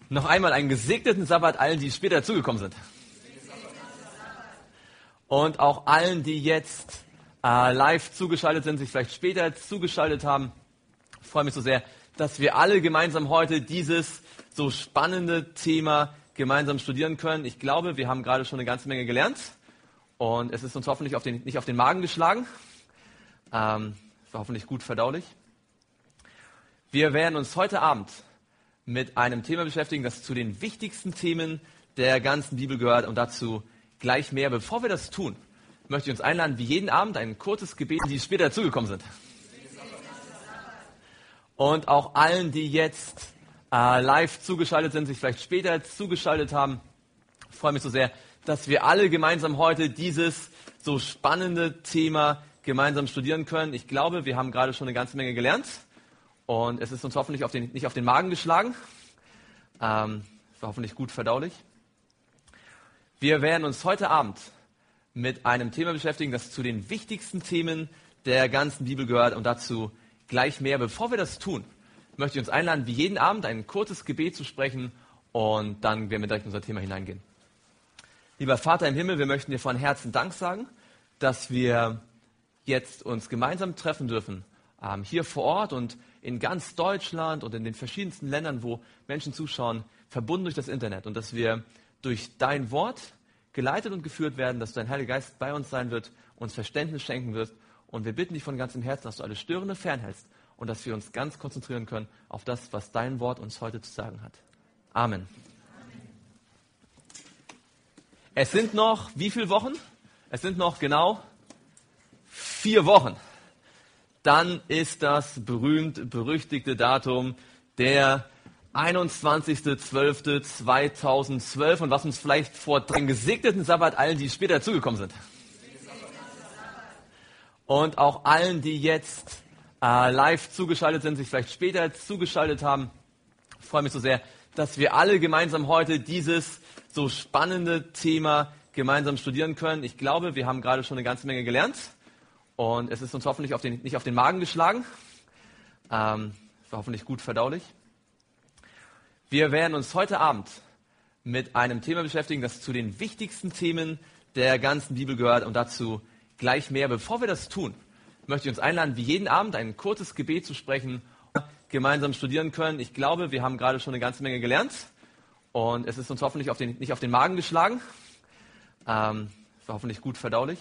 Noch einmal einen gesegneten Sabbat allen, die später dazugekommen sind. Und auch allen, die jetzt live zugeschaltet sind, sich vielleicht später zugeschaltet haben. Ich freue mich so sehr, dass wir alle gemeinsam heute dieses so spannende Thema gemeinsam studieren können. Ich glaube, wir haben gerade schon eine ganze Menge gelernt. Und es ist uns hoffentlich nicht auf den Magen geschlagen. War hoffentlich gut verdaulich. Wir werden uns heute Abend mit einem Thema beschäftigen, das zu den wichtigsten Themen der ganzen Bibel gehört und dazu gleich mehr. Bevor wir das tun, möchte ich uns einladen, wie jeden Abend ein kurzes Gebet, die später dazugekommen sind. Und auch allen, die jetzt live zugeschaltet sind, sich vielleicht später zugeschaltet haben. Ich freue mich so sehr, dass wir alle gemeinsam heute dieses so spannende Thema gemeinsam studieren können. Ich glaube, wir haben gerade schon eine ganze Menge gelernt. Und es ist uns hoffentlich nicht auf den Magen geschlagen. War hoffentlich gut verdaulich. Wir werden uns heute Abend mit einem Thema beschäftigen, das zu den wichtigsten Themen der ganzen Bibel gehört und dazu gleich mehr. Bevor wir das tun, möchte ich uns einladen, wie jeden Abend ein kurzes Gebet zu sprechen und dann werden wir direkt in unser Thema hineingehen. Lieber Vater im Himmel, wir möchten dir von Herzen Dank sagen, dass wir jetzt uns gemeinsam treffen dürfen, hier vor Ort und in ganz Deutschland und in den verschiedensten Ländern, wo Menschen zuschauen, verbunden durch das Internet. Und dass wir durch dein Wort geleitet und geführt werden, dass dein Heiliger Geist bei uns sein wird, uns Verständnis schenken wird. Und wir bitten dich von ganzem Herzen, dass du alles Störende fernhältst und dass wir uns ganz konzentrieren können auf das, was dein Wort uns heute zu sagen hat. Amen. Es sind noch wie viele Wochen? Es sind noch genau 4 Wochen. Dann ist das berühmt-berüchtigte Datum der 21.12.2012 und was uns vielleicht vor den gesegneten Sabbat allen, die später dazugekommen sind. Und auch allen, die jetzt live zugeschaltet sind, sich vielleicht später zugeschaltet haben. Ich freue mich so sehr, dass wir alle gemeinsam heute dieses so spannende Thema gemeinsam studieren können. Ich glaube, wir haben gerade schon eine ganze Menge gelernt. Und es ist uns hoffentlich nicht auf den Magen geschlagen. War hoffentlich gut verdaulich. Wir werden uns heute Abend mit einem Thema beschäftigen, das zu den wichtigsten Themen der ganzen Bibel gehört und dazu gleich mehr. Bevor wir das tun, möchte ich uns einladen, wie jeden Abend ein kurzes Gebet zu sprechen, gemeinsam studieren können. Ich glaube, wir haben gerade schon eine ganze Menge gelernt. Und es ist uns hoffentlich nicht auf den Magen geschlagen. War hoffentlich gut verdaulich.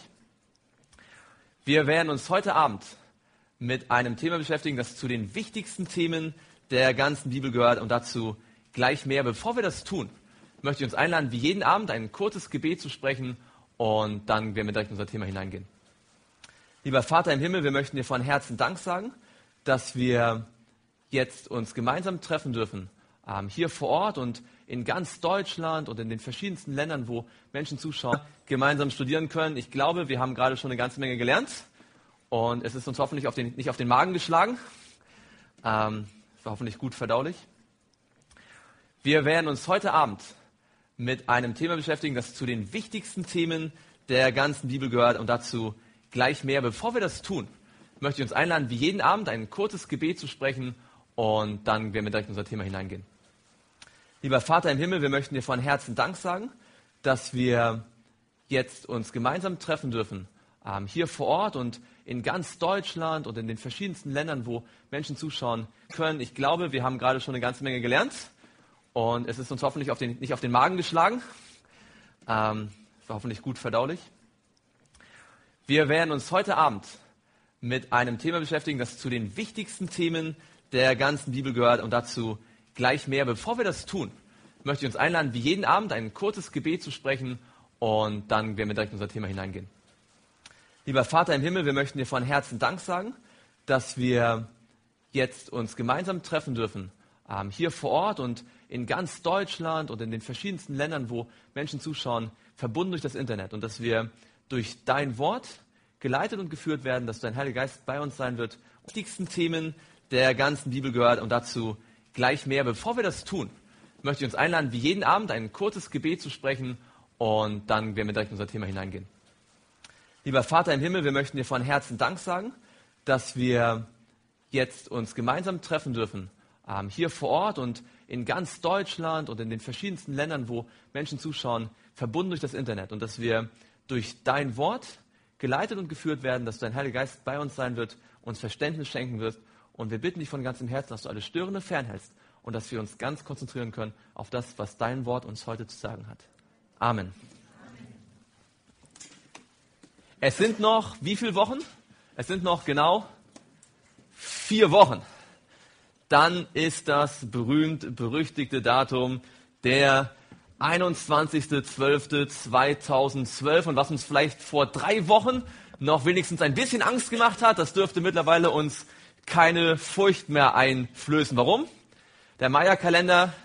Wir werden uns heute Abend mit einem Thema beschäftigen, das zu den wichtigsten Themen der ganzen Bibel gehört und dazu gleich mehr. Bevor wir das tun, möchte ich uns einladen, wie jeden Abend ein kurzes Gebet zu sprechen und dann werden wir direkt in unser Thema hineingehen. Lieber Vater im Himmel, wir möchten dir von Herzen Dank sagen, dass wir jetzt uns gemeinsam treffen dürfen, hier vor Ort und in ganz Deutschland und in den verschiedensten Ländern, wo Menschen zuschauen, gemeinsam studieren können. Ich glaube, wir haben gerade schon eine ganze Menge gelernt und es ist uns hoffentlich nicht auf den Magen geschlagen. War hoffentlich gut verdaulich. Wir werden uns heute Abend mit einem Thema beschäftigen, das zu den wichtigsten Themen der ganzen Bibel gehört und dazu gleich mehr. Bevor wir das tun, möchte ich uns einladen, wie jeden Abend ein kurzes Gebet zu sprechen und dann werden wir direkt in unser Thema hineingehen. Lieber Vater im Himmel, wir möchten dir von Herzen Dank sagen, dass wir jetzt uns gemeinsam treffen dürfen, hier vor Ort und in ganz Deutschland und in den verschiedensten Ländern, wo Menschen zuschauen können. Ich glaube, wir haben gerade schon eine ganze Menge gelernt und es ist uns hoffentlich nicht auf den Magen geschlagen. War hoffentlich gut verdaulich. Wir werden uns heute Abend mit einem Thema beschäftigen, das zu den wichtigsten Themen der ganzen Bibel gehört und dazu gleich mehr. Bevor wir das tun, möchte ich uns einladen, wie jeden Abend ein kurzes Gebet zu sprechen und dann werden wir direkt in unser Thema hineingehen. Lieber Vater im Himmel, wir möchten dir von Herzen Dank sagen, dass wir jetzt uns gemeinsam treffen dürfen, hier vor Ort und in ganz Deutschland und in den verschiedensten Ländern, wo Menschen zuschauen, verbunden durch das Internet. Und dass wir durch dein Wort geleitet und geführt werden, dass dein Heiliger Geist bei uns sein wird, die wichtigsten Themen der ganzen Bibel gehört und dazu gleich mehr. Bevor wir das tun, möchte ich uns einladen, wie jeden Abend ein kurzes Gebet zu sprechen und dann werden wir direkt in unser Thema hineingehen. Lieber Vater im Himmel, wir möchten dir von Herzen Dank sagen, dass wir jetzt uns gemeinsam treffen dürfen, hier vor Ort und in ganz Deutschland und in den verschiedensten Ländern, wo Menschen zuschauen, verbunden durch das Internet. Und dass wir durch dein Wort geleitet und geführt werden, dass dein Heiliger Geist bei uns sein wird, uns Verständnis schenken wird. Und wir bitten dich von ganzem Herzen, dass du alles Störende fernhältst und dass wir uns ganz konzentrieren können auf das, was dein Wort uns heute zu sagen hat. Amen. Es sind noch wie viele Wochen? Es sind noch genau 4 Wochen. Dann ist das berühmt-berüchtigte Datum der 21.12.2012. Und was uns vielleicht vor 3 Wochen noch wenigstens ein bisschen Angst gemacht hat, das dürfte mittlerweile uns keine Furcht mehr einflößen. Warum? Der Maya-Kalender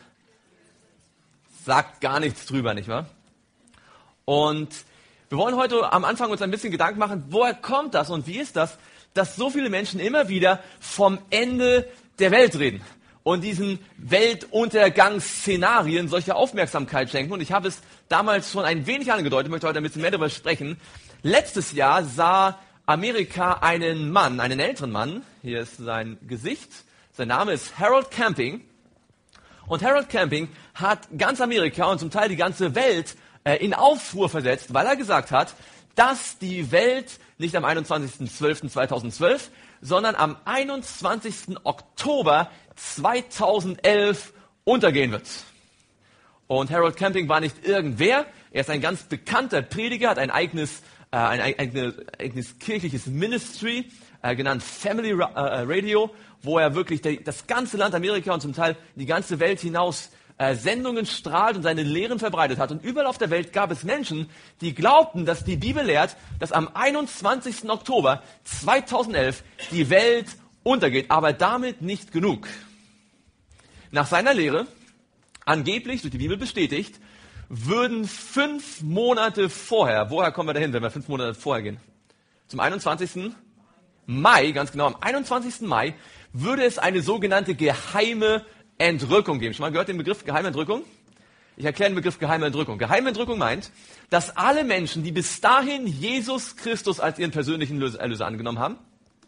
sagt gar nichts drüber, nicht wahr? Und wir wollen heute am Anfang uns ein bisschen Gedanken machen, woher kommt das und wie ist das, dass so viele Menschen immer wieder vom Ende der Welt reden und diesen Weltuntergangsszenarien solche Aufmerksamkeit schenken. Und ich habe es damals schon ein wenig angedeutet, möchte heute ein bisschen mehr darüber sprechen. Letztes Jahr sah Amerika einen Mann, einen älteren Mann, hier ist sein Gesicht, sein Name ist Harold Camping. Und Harold Camping hat ganz Amerika und zum Teil die ganze Welt in Aufruhr versetzt, weil er gesagt hat, dass die Welt nicht am 21.12.2012, sondern am 21. Oktober 2011 untergehen wird. Und Harold Camping war nicht irgendwer, er ist ein ganz bekannter Prediger, hat ein eigenes kirchliches Ministry, genannt Family Radio, wo er wirklich das ganze Land Amerika und zum Teil die ganze Welt hinaus Sendungen strahlt und seine Lehren verbreitet hat. Und überall auf der Welt gab es Menschen, die glaubten, dass die Bibel lehrt, dass am 21. Oktober 2011 die Welt untergeht. Aber damit nicht genug. Nach seiner Lehre, angeblich durch die Bibel bestätigt, würden 5 Monate vorher, woher kommen wir dahin, wenn wir 5 Monate vorher gehen? Zum 21. Mai, ganz genau, am 21. Mai würde es eine sogenannte geheime Entrückung geben. Schon mal gehört den Begriff geheime Entrückung? Ich erkläre den Begriff geheime Entrückung. Geheime Entrückung meint, dass alle Menschen, die bis dahin Jesus Christus als ihren persönlichen Erlöser angenommen haben,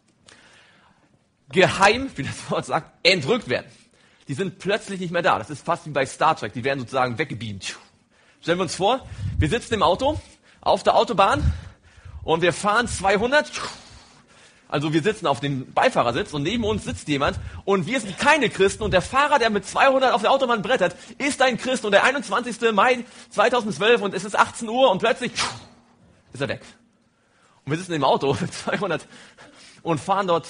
geheim, wie das Wort sagt, entrückt werden. Die sind plötzlich nicht mehr da. Das ist fast wie bei Star Trek. Die werden sozusagen weggebeamt. Stellen wir uns vor, wir sitzen im Auto, auf der Autobahn und wir fahren 200. Also wir sitzen auf dem Beifahrersitz und neben uns sitzt jemand und wir sind keine Christen und der Fahrer, der mit 200 auf der Autobahn brettert, ist ein Christ und der 21. Mai 2012 und es ist 18 Uhr und plötzlich ist er weg. Und wir sitzen im Auto mit 200 und fahren dort.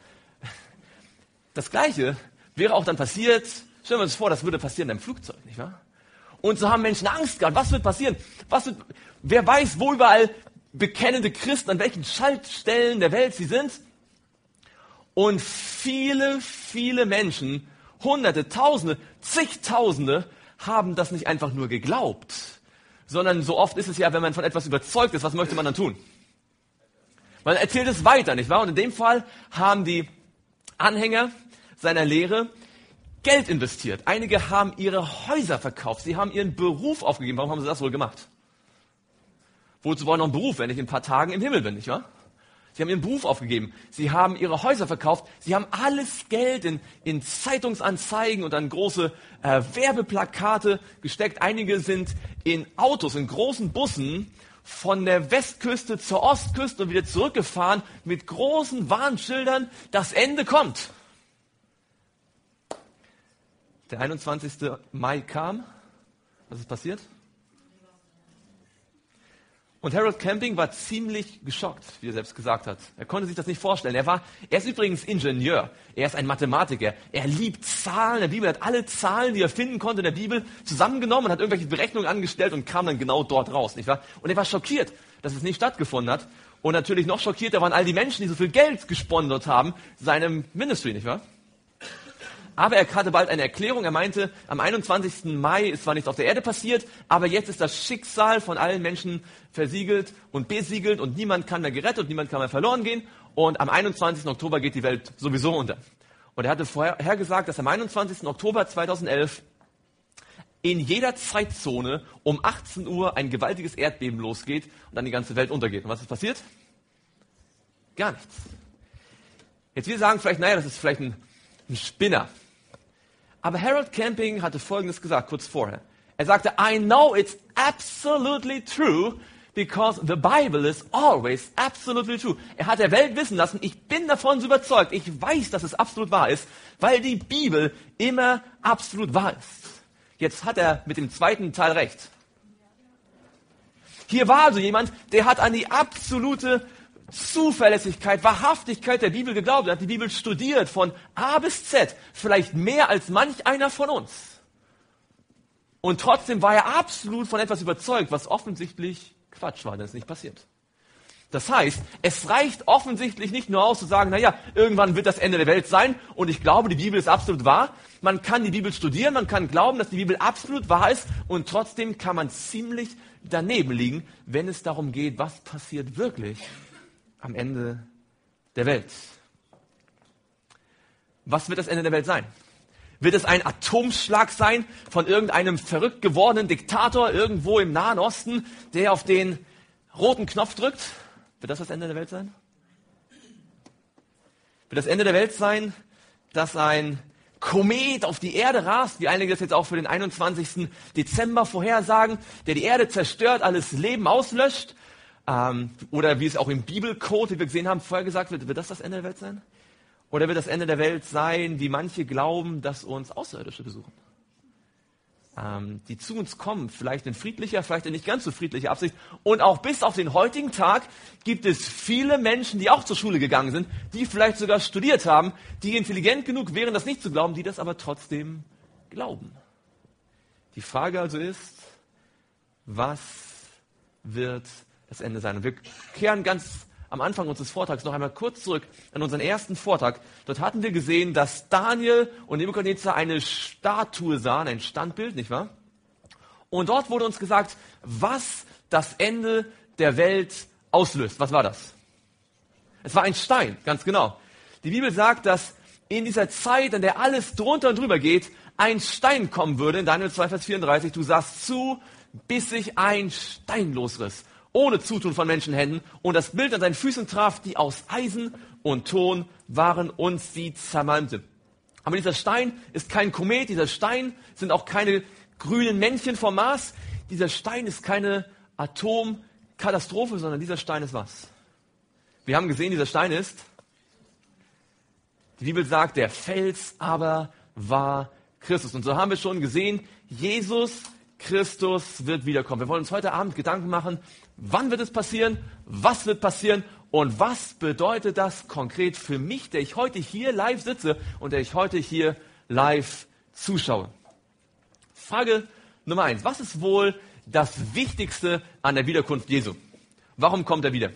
Das Gleiche wäre auch dann passiert, stellen wir uns vor, das würde passieren in einem Flugzeug, nicht wahr? Und so haben Menschen Angst gehabt. Was wird passieren? Wer weiß, wo überall bekennende Christen, an welchen Schaltstellen der Welt sie sind. Und viele, viele Menschen, Hunderte, Tausende, zigtausende, haben das nicht einfach nur geglaubt, sondern so oft ist es ja, wenn man von etwas überzeugt ist, was möchte man dann tun? Man erzählt es weiter, nicht wahr? Und in dem Fall haben die Anhänger seiner Lehre Geld investiert. Einige haben ihre Häuser verkauft, sie haben ihren Beruf aufgegeben. Warum haben sie das wohl gemacht? Wozu brauche ich noch einen Beruf, wenn ich in ein paar Tagen im Himmel bin, nicht wahr? Sie haben ihren Beruf aufgegeben. Sie haben ihre Häuser verkauft. Sie haben alles Geld in Zeitungsanzeigen und an große Werbeplakate gesteckt. Einige sind in Autos, in großen Bussen von der Westküste zur Ostküste und wieder zurückgefahren mit großen Warnschildern. Das Ende kommt. Der 21. Mai kam. Was ist passiert? Und Harold Camping war ziemlich geschockt, wie er selbst gesagt hat. Er konnte sich das nicht vorstellen. Er ist übrigens Ingenieur. Er ist ein Mathematiker. Er liebt Zahlen. Der Bibel hat alle Zahlen, die er finden konnte in der Bibel, zusammengenommen und hat irgendwelche Berechnungen angestellt und kam dann genau dort raus, nicht wahr? Und er war schockiert, dass es nicht stattgefunden hat. Und natürlich noch schockierter waren all die Menschen, die so viel Geld gesponsert haben, seinem Ministry, nicht wahr? Aber er hatte bald eine Erklärung. Er meinte, am 21. Mai ist zwar nichts auf der Erde passiert, aber jetzt ist das Schicksal von allen Menschen versiegelt und besiegelt und niemand kann mehr gerettet und niemand kann mehr verloren gehen. Und am 21. Oktober geht die Welt sowieso unter. Und er hatte vorher gesagt, dass am 21. Oktober 2011 in jeder Zeitzone um 18 Uhr ein gewaltiges Erdbeben losgeht und dann die ganze Welt untergeht. Und was ist passiert? Gar nichts. Jetzt wir sagen vielleicht, naja, das ist vielleicht ein Spinner. Aber Harold Camping hatte Folgendes gesagt, kurz vorher. Er sagte, I know it's absolutely true, because the Bible is always absolutely true. Er hat der Welt wissen lassen, ich bin davon so überzeugt, ich weiß, dass es absolut wahr ist, weil die Bibel immer absolut wahr ist. Jetzt hat er mit dem zweiten Teil recht. Hier war also jemand, der hat an die absolute Zuverlässigkeit, Wahrhaftigkeit der Bibel geglaubt. Er hat die Bibel studiert von A bis Z, vielleicht mehr als manch einer von uns. Und trotzdem war er absolut von etwas überzeugt, was offensichtlich Quatsch war, denn es ist nicht passiert. Das heißt, es reicht offensichtlich nicht nur aus zu sagen, naja, irgendwann wird das Ende der Welt sein und ich glaube, die Bibel ist absolut wahr. Man kann die Bibel studieren, man kann glauben, dass die Bibel absolut wahr ist und trotzdem kann man ziemlich daneben liegen, wenn es darum geht, was passiert wirklich am Ende der Welt. Was wird das Ende der Welt sein? Wird es ein Atomschlag sein von irgendeinem verrückt gewordenen Diktator irgendwo im Nahen Osten, der auf den roten Knopf drückt? Wird das Ende der Welt sein? Wird das Ende der Welt sein, dass ein Komet auf die Erde rast, wie einige das jetzt auch für den 21. Dezember vorhersagen, der die Erde zerstört, alles Leben auslöscht? Oder wie es auch im Bibelcode, wie wir gesehen haben, vorher gesagt wird, wird das Ende der Welt sein? Oder wird das Ende der Welt sein, wie manche glauben, dass uns Außerirdische besuchen? Die zu uns kommen, vielleicht in friedlicher, vielleicht in nicht ganz so friedlicher Absicht. Und auch bis auf den heutigen Tag gibt es viele Menschen, die auch zur Schule gegangen sind, die vielleicht sogar studiert haben, die intelligent genug wären, das nicht zu glauben, die das aber trotzdem glauben. Die Frage also ist, was wird das Ende sein? Und wir kehren ganz am Anfang unseres Vortrags noch einmal kurz zurück an unseren ersten Vortrag. Dort hatten wir gesehen, dass Daniel und Nebukadnezar eine Statue sahen, ein Standbild, nicht wahr? Und dort wurde uns gesagt, was das Ende der Welt auslöst. Was war das? Es war ein Stein, ganz genau. Die Bibel sagt, dass in dieser Zeit, in der alles drunter und drüber geht, ein Stein kommen würde. In Daniel 2, Vers 34, du sahst zu, bis sich ein Stein losriss, ohne Zutun von Menschenhänden, und das Bild an seinen Füßen traf, die aus Eisen und Ton waren, und sie zermalmte. Aber dieser Stein ist kein Komet, dieser Stein sind auch keine grünen Männchen vom Mars, dieser Stein ist keine Atomkatastrophe, sondern dieser Stein ist was? Wir haben gesehen, dieser Stein ist, die Bibel sagt, der Fels aber war Christus. Und so haben wir schon gesehen, Jesus Christus wird wiederkommen. Wir wollen uns heute Abend Gedanken machen, wann wird es passieren, was wird passieren und was bedeutet das konkret für mich, der ich heute hier live sitze und der ich heute hier live zuschaue. Frage Nummer 1. Was ist wohl das Wichtigste an der Wiederkunft Jesu? Warum kommt er wieder?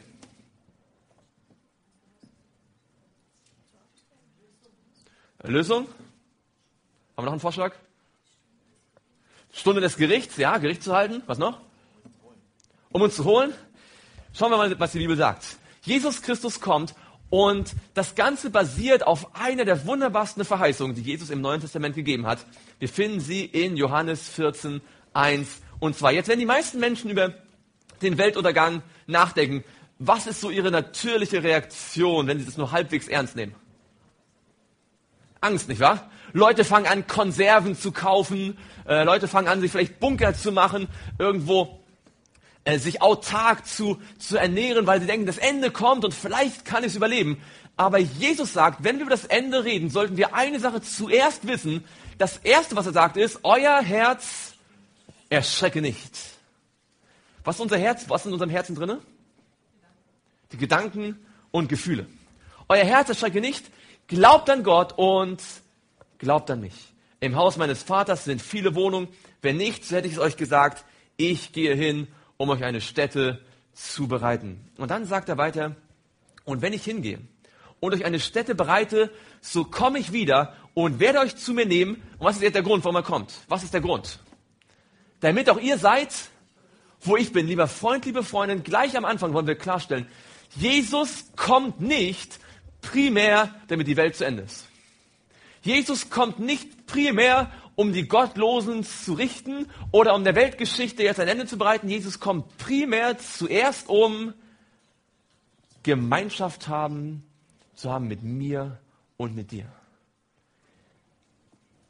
Lösung? Haben wir noch einen Vorschlag? Stunde des Gerichts, ja, Gericht zu halten. Was noch? Um uns zu holen. Schauen wir mal, was die Bibel sagt. Jesus Christus kommt und das Ganze basiert auf einer der wunderbarsten Verheißungen, die Jesus im Neuen Testament gegeben hat. Wir finden sie in Johannes 14, 1 und 2. Jetzt werden die meisten Menschen über den Weltuntergang nachdenken. Was ist so ihre natürliche Reaktion, wenn sie das nur halbwegs ernst nehmen? Angst, nicht wahr? Leute fangen an, Konserven zu kaufen. Leute fangen an, sich vielleicht Bunker zu machen, irgendwo sich autark zu ernähren, weil sie denken, das Ende kommt und vielleicht kann ich es überleben. Aber Jesus sagt, wenn wir über das Ende reden, sollten wir eine Sache zuerst wissen. Das Erste, was er sagt, ist, euer Herz erschrecke nicht. Was ist unser Herz? Was ist in unserem Herzen drin? Die Gedanken und Gefühle. Euer Herz erschrecke nicht. Glaubt an Gott und glaubt an mich. Im Haus meines Vaters sind viele Wohnungen. Wenn nicht, so hätte ich es euch gesagt, ich gehe hin, um euch eine Stätte zu bereiten. Und dann sagt er weiter, und wenn ich hingehe und euch eine Stätte bereite, so komme ich wieder und werde euch zu mir nehmen. Und was ist jetzt der Grund, warum er kommt? Was ist der Grund? Damit auch ihr seid, wo ich bin. Lieber Freund, liebe Freundin, gleich am Anfang wollen wir klarstellen, Jesus kommt nicht primär, damit die Welt zu Ende ist. Jesus kommt nicht primär, um die Gottlosen zu richten oder um der Weltgeschichte jetzt ein Ende zu bereiten. Jesus kommt primär zuerst, um Gemeinschaft zu haben mit mir und mit dir.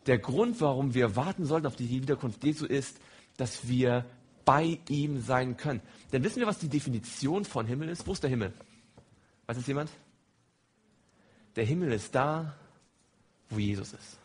der Grund, warum wir warten sollten auf die Wiederkunft Jesu, ist, dass wir bei ihm sein können. Denn wissen wir, was die Definition von Himmel ist? Wo ist der Himmel? Weiß das jemand? Der Himmel ist da, wo Jesus ist.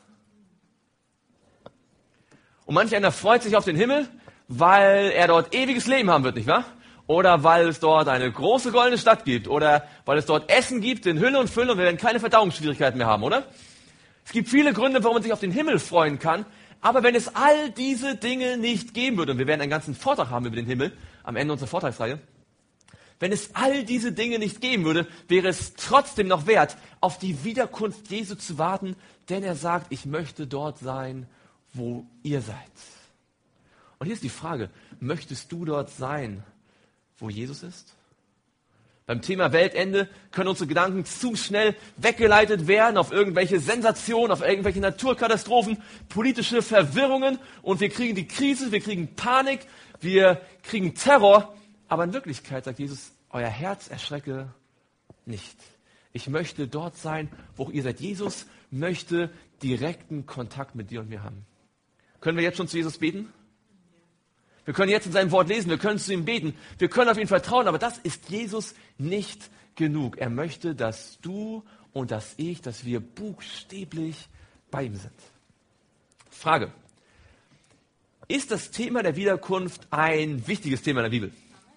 Und manch einer freut sich auf den Himmel, weil er dort ewiges Leben haben wird, nicht wahr? Oder weil es dort eine große goldene Stadt gibt. Oder weil es dort Essen gibt in Hülle und Fülle und wir werden keine Verdauungsschwierigkeiten mehr haben, oder? Es gibt viele Gründe, warum man sich auf den Himmel freuen kann. Aber wenn es all diese Dinge nicht geben würde, und wir werden einen ganzen Vortrag haben über den Himmel am Ende unserer Vortragsreihe, wenn es all diese Dinge nicht geben würde, wäre es trotzdem noch wert, auf die Wiederkunft Jesu zu warten, denn er sagt, ich möchte dort sein, wo ihr seid. Und hier ist die Frage, möchtest du dort sein, wo Jesus ist? Beim Thema Weltende können unsere Gedanken zu schnell weggeleitet werden auf irgendwelche Sensationen, auf irgendwelche Naturkatastrophen, politische Verwirrungen und wir kriegen die Krise, wir kriegen Panik, wir kriegen Terror. Aber in Wirklichkeit sagt Jesus, euer Herz erschrecke nicht. Ich möchte dort sein, wo ihr seid. Jesus möchte direkten Kontakt mit dir und mir haben. Können wir jetzt schon zu Jesus beten? Wir können jetzt in seinem Wort lesen, wir können zu ihm beten, wir können auf ihn vertrauen, aber das ist Jesus nicht genug. Er möchte, dass du und dass ich, dass wir buchstäblich bei ihm sind. Frage: Ist das Thema der Wiederkunft ein wichtiges Thema in der Bibel?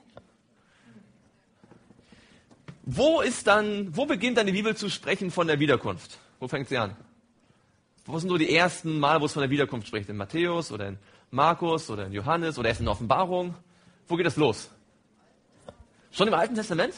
Wo beginnt dann die Bibel zu sprechen von der Wiederkunft? Wo fängt sie an? Wo sind so die ersten Mal, wo es von der Wiederkunft spricht? In Matthäus oder in Markus oder in Johannes oder erst in der Offenbarung? Wo geht das los? Schon im Alten Testament?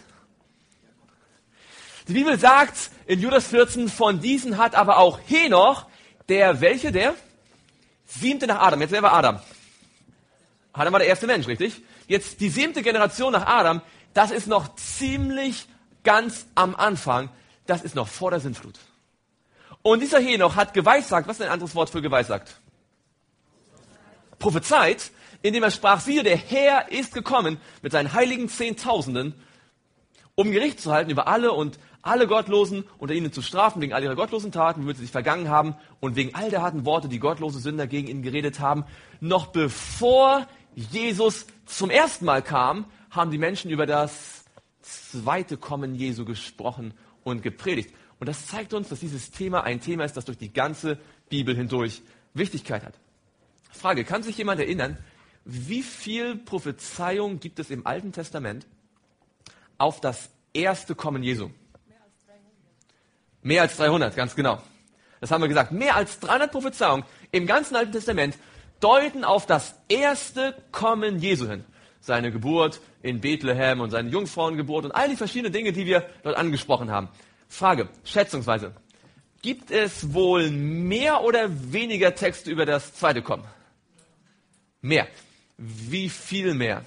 Die Bibel sagt in Judas 14, von diesen hat aber auch Henoch, der 7. nach Adam. Jetzt wer war Adam? Adam war der erste Mensch, richtig? Jetzt die 7. Generation nach Adam, das ist noch ziemlich ganz am Anfang, das ist noch vor der Sintflut. Und dieser Henoch hat geweissagt, was ist ein anderes Wort für geweissagt? Prophezeit, indem er sprach, siehe, der Herr ist gekommen mit seinen heiligen Zehntausenden, um Gericht zu halten über alle und alle Gottlosen, unter ihnen zu strafen, wegen all ihrer gottlosen Taten, womit sie sich vergangen haben und wegen all der harten Worte, die gottlose Sünder gegen ihn geredet haben. Noch bevor Jesus zum ersten Mal kam, haben die Menschen über das zweite Kommen Jesu gesprochen und gepredigt. Und das zeigt uns, dass dieses Thema ein Thema ist, das durch die ganze Bibel hindurch Wichtigkeit hat. Frage: Kann sich jemand erinnern, wie viel Prophezeiung gibt es im Alten Testament auf das erste Kommen Jesu? Mehr als 300, ganz genau. Das haben wir gesagt. Mehr als 300 Prophezeiungen im ganzen Alten Testament deuten auf das erste Kommen Jesu hin. Seine Geburt in Bethlehem und seine Jungfrauengeburt und all die verschiedenen Dinge, die wir dort angesprochen haben. Frage, schätzungsweise, gibt es wohl mehr oder weniger Texte über das zweite Kommen? Mehr. Wie viel mehr?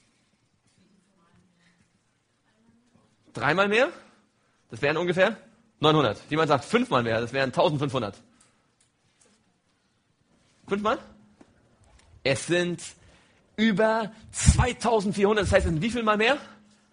3-mal mehr? Das wären ungefähr 900. Jemand sagt 5-mal mehr, das wären 1500. 5-mal? Es sind über 2400, das heißt, es sind wie viel mal mehr?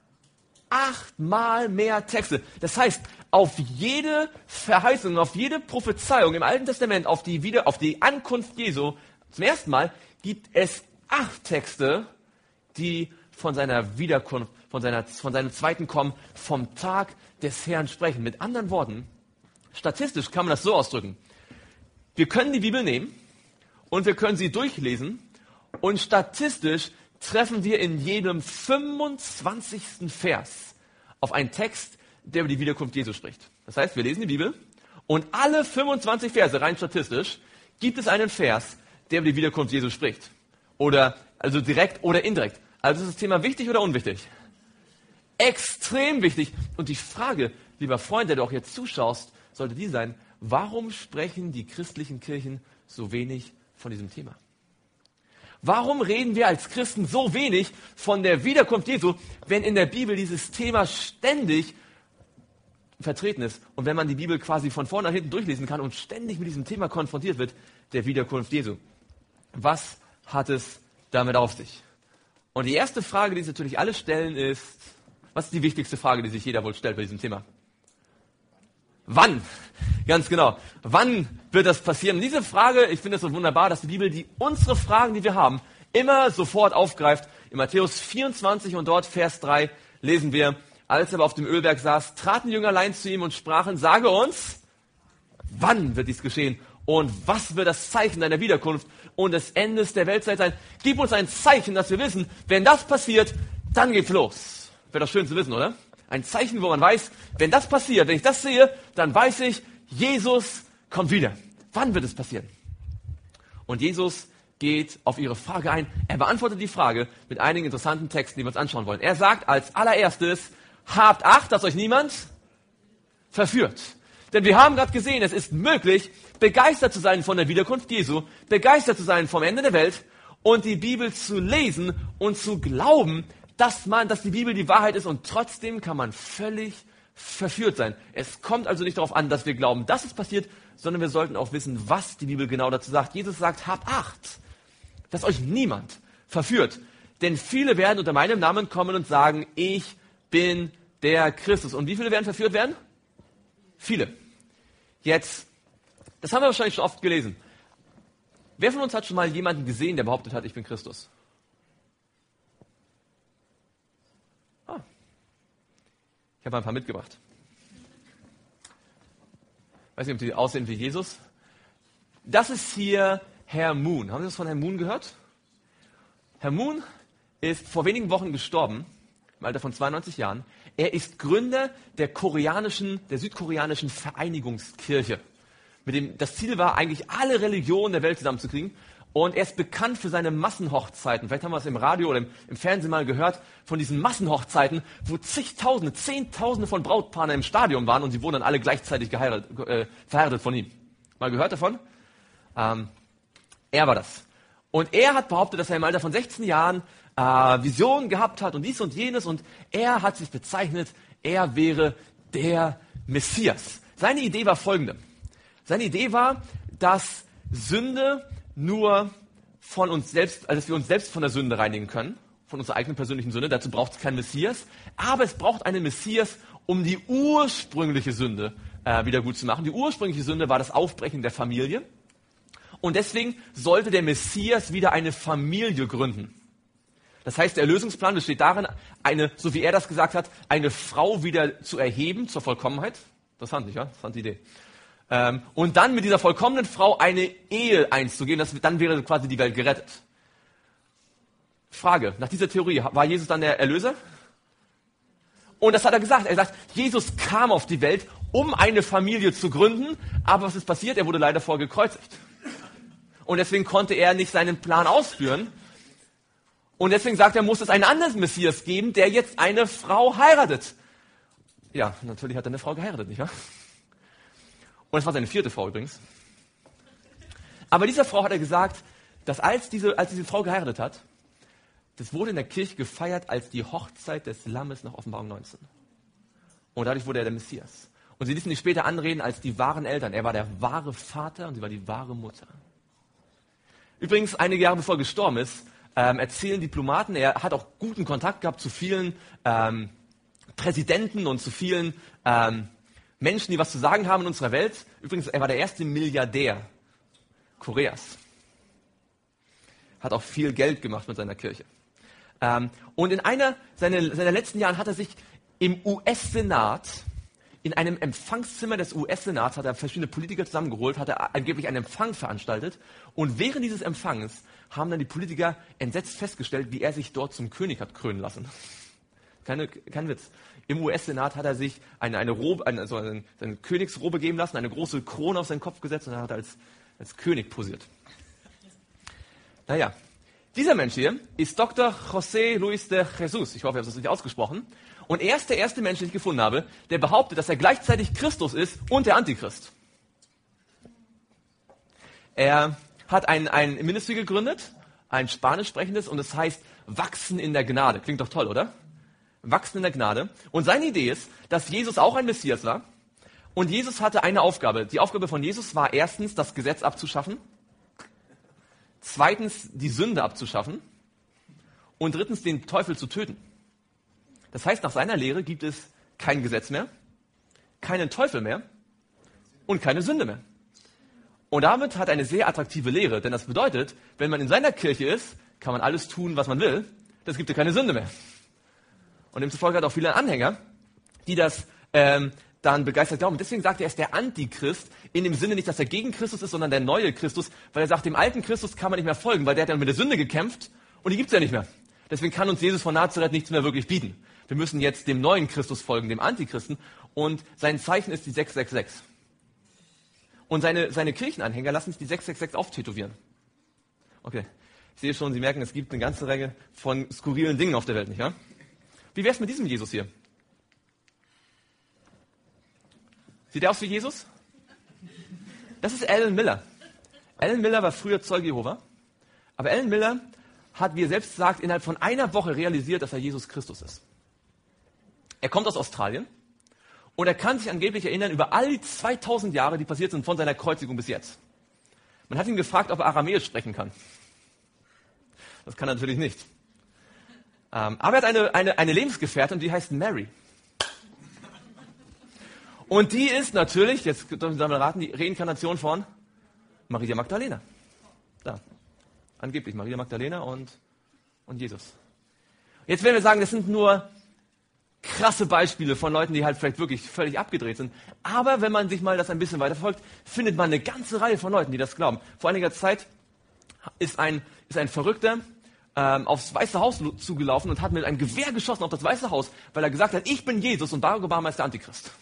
8-mal mehr Texte. Das heißt, auf jede Verheißung, auf jede Prophezeiung im Alten Testament, auf die Ankunft Jesu zum ersten Mal, gibt es 8 Texte, die von seiner Wiederkunft, von seinem zweiten Kommen, vom Tag des Herrn sprechen. Mit anderen Worten, statistisch kann man das so ausdrücken. Wir können die Bibel nehmen und wir können sie durchlesen und statistisch treffen wir in jedem 25. Vers auf einen Text, der über die Wiederkunft Jesu spricht. Das heißt, wir lesen die Bibel und alle 25 Verse, rein statistisch, gibt es einen Vers, der über die Wiederkunft Jesu spricht. Oder, also direkt oder indirekt. Also ist das Thema wichtig oder unwichtig? Extrem wichtig. Und die Frage, lieber Freund, der du auch jetzt zuschaust, sollte die sein: Warum sprechen die christlichen Kirchen so wenig von diesem Thema? Warum reden wir als Christen so wenig von der Wiederkunft Jesu, wenn in der Bibel dieses Thema ständig vertreten ist und wenn man die Bibel quasi von vorne nach hinten durchlesen kann und ständig mit diesem Thema konfrontiert wird, der Wiederkunft Jesu? Was hat es damit auf sich? Und die erste Frage, die sich natürlich alle stellen, ist: Was ist die wichtigste Frage, die sich jeder wohl stellt bei diesem Thema? Wann? Ganz genau. Wann wird das passieren? Und diese Frage, ich finde es so wunderbar, dass die Bibel unsere Fragen, die wir haben, immer sofort aufgreift. In Matthäus 24 und dort Vers 3 lesen wir, als er aber auf dem Ölberg saß, traten Jünger allein zu ihm und sprachen, sage uns, wann wird dies geschehen? Und was wird das Zeichen deiner Wiederkunft und des Endes der Weltzeit sein? Gib uns ein Zeichen, dass wir wissen, wenn das passiert, dann geht's los. Wäre doch schön zu wissen, oder? Ein Zeichen, wo man weiß, wenn das passiert, wenn ich das sehe, dann weiß ich, Jesus kommt wieder. Wann wird es passieren? Und Jesus geht auf ihre Frage ein. Er beantwortet die Frage mit einigen interessanten Texten, die wir uns anschauen wollen. Er sagt als allererstes, habt Acht, dass euch niemand verführt. Denn wir haben gerade gesehen, es ist möglich, begeistert zu sein von der Wiederkunft Jesu, begeistert zu sein vom Ende der Welt und die Bibel zu lesen und zu glauben, dass die Bibel die Wahrheit ist und trotzdem kann man völlig verführt sein. Es kommt also nicht darauf an, dass wir glauben, dass es passiert, sondern wir sollten auch wissen, was die Bibel genau dazu sagt. Jesus sagt, habt Acht, dass euch niemand verführt. Denn viele werden unter meinem Namen kommen und sagen, ich bin der Christus. Und wie viele werden verführt werden? Viele. Jetzt, das haben wir wahrscheinlich schon oft gelesen. Wer von uns hat schon mal jemanden gesehen, der behauptet hat, ich bin Christus? Ich habe ein paar mitgebracht. Weiß nicht, ob die aussehen wie Jesus. Das ist hier Herr Moon. Haben Sie das von Herrn Moon gehört? Herr Moon ist vor wenigen Wochen gestorben, im Alter von 92 Jahren. Er ist Gründer der südkoreanischen Vereinigungskirche. Das Ziel war eigentlich, alle Religionen der Welt zusammenzukriegen. Und er ist bekannt für seine Massenhochzeiten. Vielleicht haben wir es im Radio oder im Fernsehen mal gehört, von diesen Massenhochzeiten, wo zigtausende, zehntausende von Brautpaaren im Stadion waren und sie wurden dann alle gleichzeitig verheiratet von ihm. Mal gehört davon? Er war das. Und er hat behauptet, dass er im Alter von 16 Jahren Visionen gehabt hat und dies und jenes. Und er hat sich bezeichnet, er wäre der Messias. Seine Idee war folgende. Seine Idee war, dass Sünde nur von uns selbst, also dass wir uns selbst von der Sünde reinigen können, von unserer eigenen persönlichen Sünde. Dazu braucht es keinen Messias, aber es braucht einen Messias, um die ursprüngliche Sünde wieder gut zu machen. Die ursprüngliche Sünde war das Aufbrechen der Familie und deswegen sollte der Messias wieder eine Familie gründen. Das heißt, der Erlösungsplan besteht darin, so wie er das gesagt hat, eine Frau wieder zu erheben zur Vollkommenheit. Interessant, nicht wahr? Interessante Idee. Und dann mit dieser vollkommenen Frau eine Ehe einzugehen, dann wäre quasi die Welt gerettet. Frage, nach dieser Theorie, war Jesus dann der Erlöser? Und das hat er gesagt. Er sagt, Jesus kam auf die Welt, um eine Familie zu gründen, aber was ist passiert? Er wurde leider vorgekreuzigt. Und deswegen konnte er nicht seinen Plan ausführen. Und deswegen sagt er, muss es einen anderen Messias geben, der jetzt eine Frau heiratet. Ja, natürlich hat er eine Frau geheiratet, nicht wahr? Und es war seine 4. Frau übrigens. Aber dieser Frau hat er gesagt, dass als diese Frau geheiratet hat, das wurde in der Kirche gefeiert als die Hochzeit des Lammes nach Offenbarung 19. Und dadurch wurde er der Messias. Und sie ließen ihn später anreden als die wahren Eltern. Er war der wahre Vater und sie war die wahre Mutter. Übrigens, einige Jahre bevor er gestorben ist, erzählen Diplomaten, er hat auch guten Kontakt gehabt zu vielen Präsidenten und zu vielen Menschen, die was zu sagen haben in unserer Welt. Übrigens, er war der erste Milliardär Koreas. Hat auch viel Geld gemacht mit seiner Kirche. Und in seiner letzten Jahren hat er sich im US-Senat, in einem Empfangszimmer des US-Senats, hat er verschiedene Politiker zusammengeholt, hat er angeblich einen Empfang veranstaltet. Und während dieses Empfangs haben dann die Politiker entsetzt festgestellt, wie er sich dort zum König hat krönen lassen. Kein Witz. Im US-Senat hat er sich eine Königsrobe geben lassen, eine große Krone auf seinen Kopf gesetzt und er hat als König posiert. Naja, dieser Mensch hier ist Dr. José Luis de Jesus. Ich hoffe, ich habe das richtig ausgesprochen. Und er ist der erste Mensch, den ich gefunden habe, der behauptet, dass er gleichzeitig Christus ist und der Antichrist. Er hat ein Ministry gegründet, ein spanisch sprechendes, und es heißt Wachsen in der Gnade. Klingt doch toll, oder? Wachsen in der Gnade. Und seine Idee ist, dass Jesus auch ein Messias war. Und Jesus hatte eine Aufgabe. Die Aufgabe von Jesus war erstens, das Gesetz abzuschaffen. Zweitens, die Sünde abzuschaffen. Und drittens, den Teufel zu töten. Das heißt, nach seiner Lehre gibt es kein Gesetz mehr, keinen Teufel mehr und keine Sünde mehr. Und damit hat er eine sehr attraktive Lehre, denn das bedeutet, wenn man in seiner Kirche ist, kann man alles tun, was man will, das gibt ja keine Sünde mehr. Und demzufolge hat auch viele Anhänger, die das dann begeistert glauben. Und deswegen sagt er, er ist der Antichrist, in dem Sinne nicht, dass er gegen Christus ist, sondern der neue Christus, weil er sagt, dem alten Christus kann man nicht mehr folgen, weil der hat dann mit der Sünde gekämpft und die gibt's ja nicht mehr. Deswegen kann uns Jesus von Nazareth nichts mehr wirklich bieten. Wir müssen jetzt dem neuen Christus folgen, dem Antichristen, und sein Zeichen ist die 666. Und seine Kirchenanhänger lassen sich die 666 auftätowieren. Okay, ich sehe schon, Sie merken, es gibt eine ganze Reihe von skurrilen Dingen auf der Welt, nicht wahr? Wie wär's mit diesem Jesus hier? Sieht er aus wie Jesus? Das ist Alan Miller. Alan Miller war früher Zeuge Jehova. Aber Alan Miller hat, wie er selbst sagt, innerhalb von einer Woche realisiert, dass er Jesus Christus ist. Er kommt aus Australien und er kann sich angeblich erinnern über all die 2000 Jahre, die passiert sind von seiner Kreuzigung bis jetzt. Man hat ihn gefragt, ob er Aramäisch sprechen kann. Das kann er natürlich nicht. Aber er hat eine Lebensgefährtin, die heißt Mary. Und die ist natürlich, jetzt dürfen Sie mal raten, die Reinkarnation von Maria Magdalena. Da. Angeblich Maria Magdalena und Jesus. Jetzt werden wir sagen, das sind nur krasse Beispiele von Leuten, die halt vielleicht wirklich völlig abgedreht sind. Aber wenn man sich mal das ein bisschen weiter verfolgt, findet man eine ganze Reihe von Leuten, die das glauben. Vor einiger Zeit ist ein Verrückter aufs Weiße Haus zugelaufen und hat mit einem Gewehr geschossen auf das Weiße Haus, weil er gesagt hat, ich bin Jesus und Barack Obama ist der Antichrist.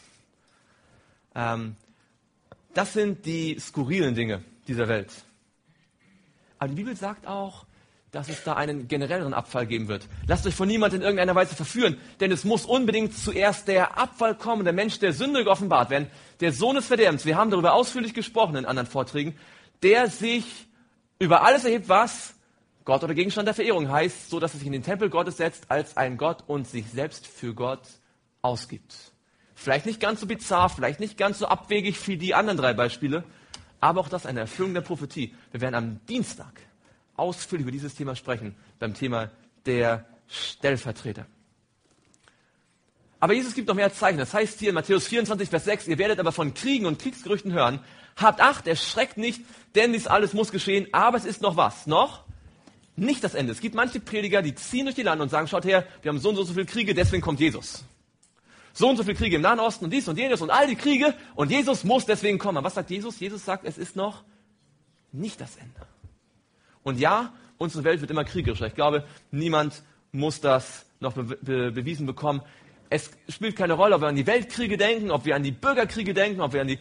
Das sind die skurrilen Dinge dieser Welt. Aber die Bibel sagt auch, dass es da einen generelleren Abfall geben wird. Lasst euch von niemandem in irgendeiner Weise verführen, denn es muss unbedingt zuerst der Abfall kommen, der Mensch der Sünde geoffenbart werden, der Sohn des Verderbens. Wir haben darüber ausführlich gesprochen in anderen Vorträgen, der sich über alles erhebt, was Gott oder Gegenstand der Verehrung heißt, so dass er sich in den Tempel Gottes setzt als ein Gott und sich selbst für Gott ausgibt. Vielleicht nicht ganz so bizarr, vielleicht nicht ganz so abwegig wie die anderen 3 Beispiele, aber auch das eine Erfüllung der Prophetie. Wir werden am Dienstag ausführlich über dieses Thema sprechen, beim Thema der Stellvertreter. Aber Jesus gibt noch mehr Zeichen. Das heißt hier in Matthäus 24, Vers 6, ihr werdet aber von Kriegen und Kriegsgerüchten hören. Habt Acht, erschreckt nicht, denn dies alles muss geschehen, aber es ist noch was? Noch nicht das Ende. Es gibt manche Prediger, die ziehen durch die Lande und sagen, schaut her, wir haben so und so viele Kriege, deswegen kommt Jesus. So und so viele Kriege im Nahen Osten und dies und jenes und all die Kriege und Jesus muss deswegen kommen. Aber was sagt Jesus? Jesus sagt, es ist noch nicht das Ende. Und ja, unsere Welt wird immer kriegerischer. Ich glaube, niemand muss das noch bewiesen bekommen. Es spielt keine Rolle, ob wir an die Weltkriege denken, ob wir an die Bürgerkriege denken, ob wir an die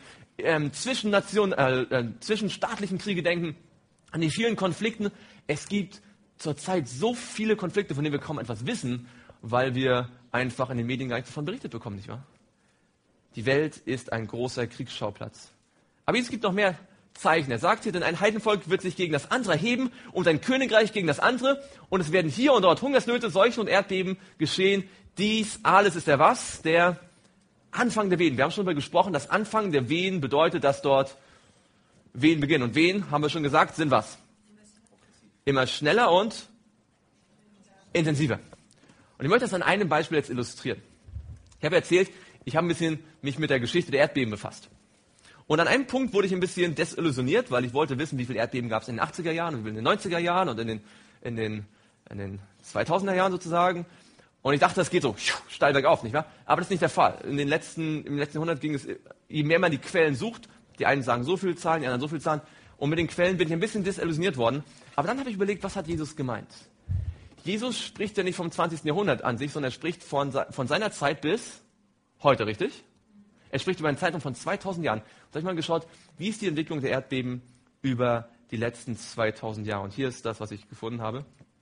zwischenstaatlichen Kriege denken, an die vielen Konflikten. Es gibt zurzeit so viele Konflikte, von denen wir kaum etwas wissen, weil wir einfach in den Medien gar nicht davon berichtet bekommen, nicht wahr? Die Welt ist ein großer Kriegsschauplatz. Aber es gibt noch mehr Zeichen. Er sagt hier, denn ein Heidenvolk wird sich gegen das andere erheben und ein Königreich gegen das andere und es werden hier und dort Hungersnöte, Seuchen und Erdbeben geschehen. Dies alles ist der was? Der Anfang der Wehen. Wir haben schon darüber gesprochen, das Anfang der Wehen bedeutet, dass dort Wehen beginnen. Und Wehen, haben wir schon gesagt, sind was? Immer schneller und intensiver. Und ich möchte das an einem Beispiel jetzt illustrieren. Ich habe erzählt, ich habe ein bisschen mich mit der Geschichte der Erdbeben befasst. Und an einem Punkt wurde ich ein bisschen desillusioniert, weil ich wollte wissen, wie viele Erdbeben gab es in den 80er Jahren und wie viele in den 90er Jahren und in den 2000er Jahren sozusagen. Und ich dachte, das geht so steil bergauf, nicht wahr? Aber das ist nicht der Fall. Im letzten Jahrhundert ging es, je mehr man die Quellen sucht, die einen sagen so viele Zahlen, die anderen so viele Zahlen. Und mit den Quellen bin ich ein bisschen desillusioniert worden. Aber dann habe ich überlegt, was hat Jesus gemeint? Jesus spricht ja nicht vom 20. Jahrhundert an sich, sondern er spricht von seiner Zeit bis heute, richtig? Er spricht über einen Zeitraum von 2000 Jahren. Und da habe ich mal geschaut, wie ist die Entwicklung der Erdbeben über die letzten 2000 Jahre? Und hier ist das, was ich gefunden habe.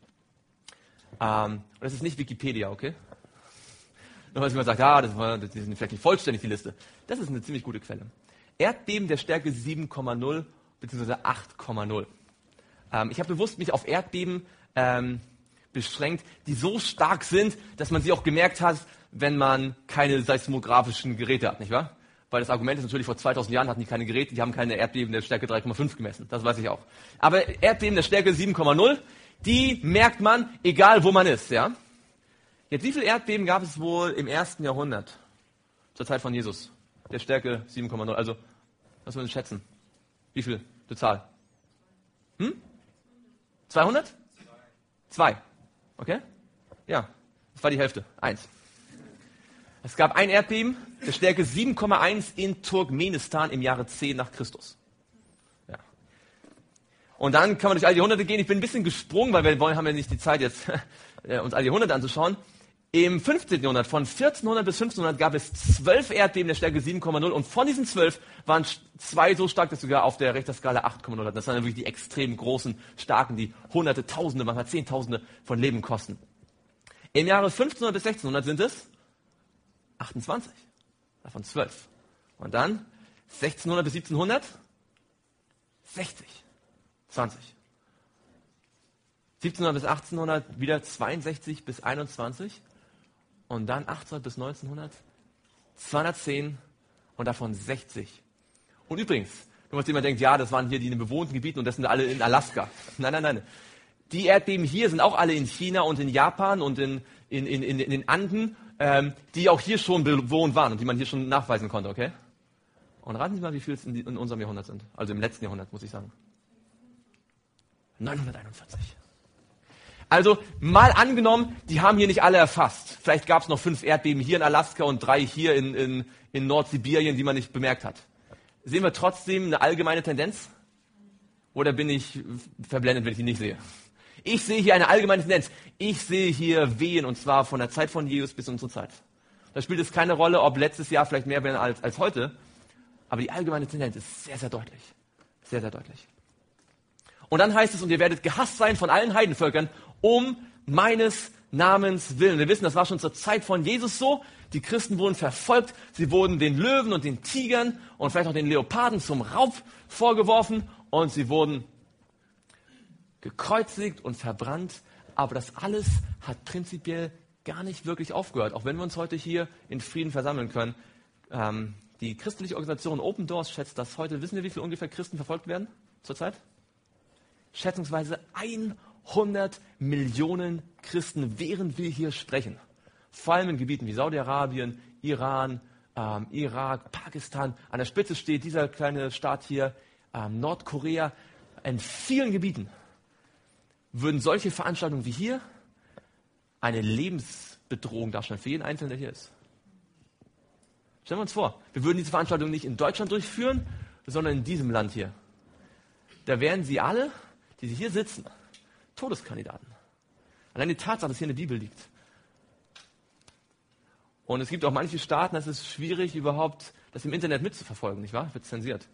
Und das ist nicht Wikipedia, okay? Nur weil man sagt, die sind vielleicht nicht vollständig, die Liste. Das ist eine ziemlich gute Quelle. Erdbeben der Stärke 7,0 bzw. 8,0. Ich habe bewusst mich auf Erdbeben beschränkt, die so stark sind, dass man sie auch gemerkt hat, wenn man keine seismografischen Geräte hat, nicht wahr? Weil das Argument ist natürlich, vor 2000 Jahren hatten die keine Geräte, die haben keine Erdbeben der Stärke 3,5 gemessen. Das weiß ich auch. Aber Erdbeben der Stärke 7,0, die merkt man, egal wo man ist, ja? Jetzt, wie viele Erdbeben gab es wohl im 1. Jahrhundert? Zur Zeit von Jesus. Der Stärke 7,0. Also, Was wollen Sie schätzen? Wie viel? Die Zahl? 200? 2. Okay? Ja, das war die Hälfte. 1. Es gab ein Erdbeben der Stärke 7,1 in Turkmenistan im Jahre 10 nach Christus. Ja. Und dann kann man durch all die Jahrhunderte gehen. Ich bin ein bisschen gesprungen, weil haben ja nicht die Zeit jetzt, uns all die Jahrhunderte anzuschauen. Im 15. Jahrhundert, von 1400 bis 1500, gab es 12 Erdbeben der Stärke 7,0 und von diesen 12 waren 2 so stark, dass sogar auf der Richterskala 8,0 hatten. Das waren dann wirklich die extrem großen, starken, die Hunderte, Tausende, manchmal Zehntausende von Leben kosten. Im Jahre 1500 bis 1600 sind es 28, davon 12. Und dann 1600 bis 1700, 60, 20. 1700 bis 1800 wieder 62 bis 21 und dann 1800 bis 1900 210 und davon 60. Und übrigens, wenn man denkt, ja, das waren hier die in den bewohnten Gebieten und das sind alle in Alaska. Nein. Die Erdbeben hier sind auch alle in China und in Japan und in den Anden, die auch hier schon bewohnt waren und die man hier schon nachweisen konnte, okay? Und raten Sie mal, wie viel es in unserem Jahrhundert sind. Also im letzten Jahrhundert, muss ich sagen. 941. Also mal angenommen, die haben hier nicht alle erfasst. Vielleicht gab es noch 5 Erdbeben hier in Alaska und 3 hier in Nordsibirien, die man nicht bemerkt hat. Sehen wir trotzdem eine allgemeine Tendenz? Oder bin ich verblendet, wenn ich die nicht sehe? Ich sehe hier eine allgemeine Tendenz. Ich sehe hier Wehen, und zwar von der Zeit von Jesus bis unsere Zeit. Da spielt es keine Rolle, ob letztes Jahr vielleicht mehr werden als heute. Aber die allgemeine Tendenz ist sehr, sehr deutlich. Sehr, sehr deutlich. Und dann heißt es, und ihr werdet gehasst sein von allen Heidenvölkern, um meines Namens willen. Wir wissen, das war schon zur Zeit von Jesus so. Die Christen wurden verfolgt. Sie wurden den Löwen und den Tigern und vielleicht auch den Leoparden zum Raub vorgeworfen. Und sie wurden gekreuzigt und verbrannt. Aber das alles hat prinzipiell gar nicht wirklich aufgehört. Auch wenn wir uns heute hier in Frieden versammeln können. Die christliche Organisation Open Doors schätzt, dass heute, wissen wir, wie viele ungefähr Christen verfolgt werden zurzeit? Schätzungsweise 100 Millionen Christen, während wir hier sprechen. Vor allem in Gebieten wie Saudi-Arabien, Iran, Irak, Pakistan. An der Spitze steht dieser kleine Staat hier, Nordkorea. In vielen Gebieten würden solche Veranstaltungen wie hier eine Lebensbedrohung darstellen für jeden Einzelnen, der hier ist. Stellen wir uns vor, wir würden diese Veranstaltung nicht in Deutschland durchführen, sondern in diesem Land hier. Da wären sie alle, die hier sitzen, Todeskandidaten. Allein die Tatsache, dass hier eine Bibel liegt. Und es gibt auch manche Staaten, das ist schwierig, überhaupt das im Internet mitzuverfolgen, nicht wahr? Wird zensiert.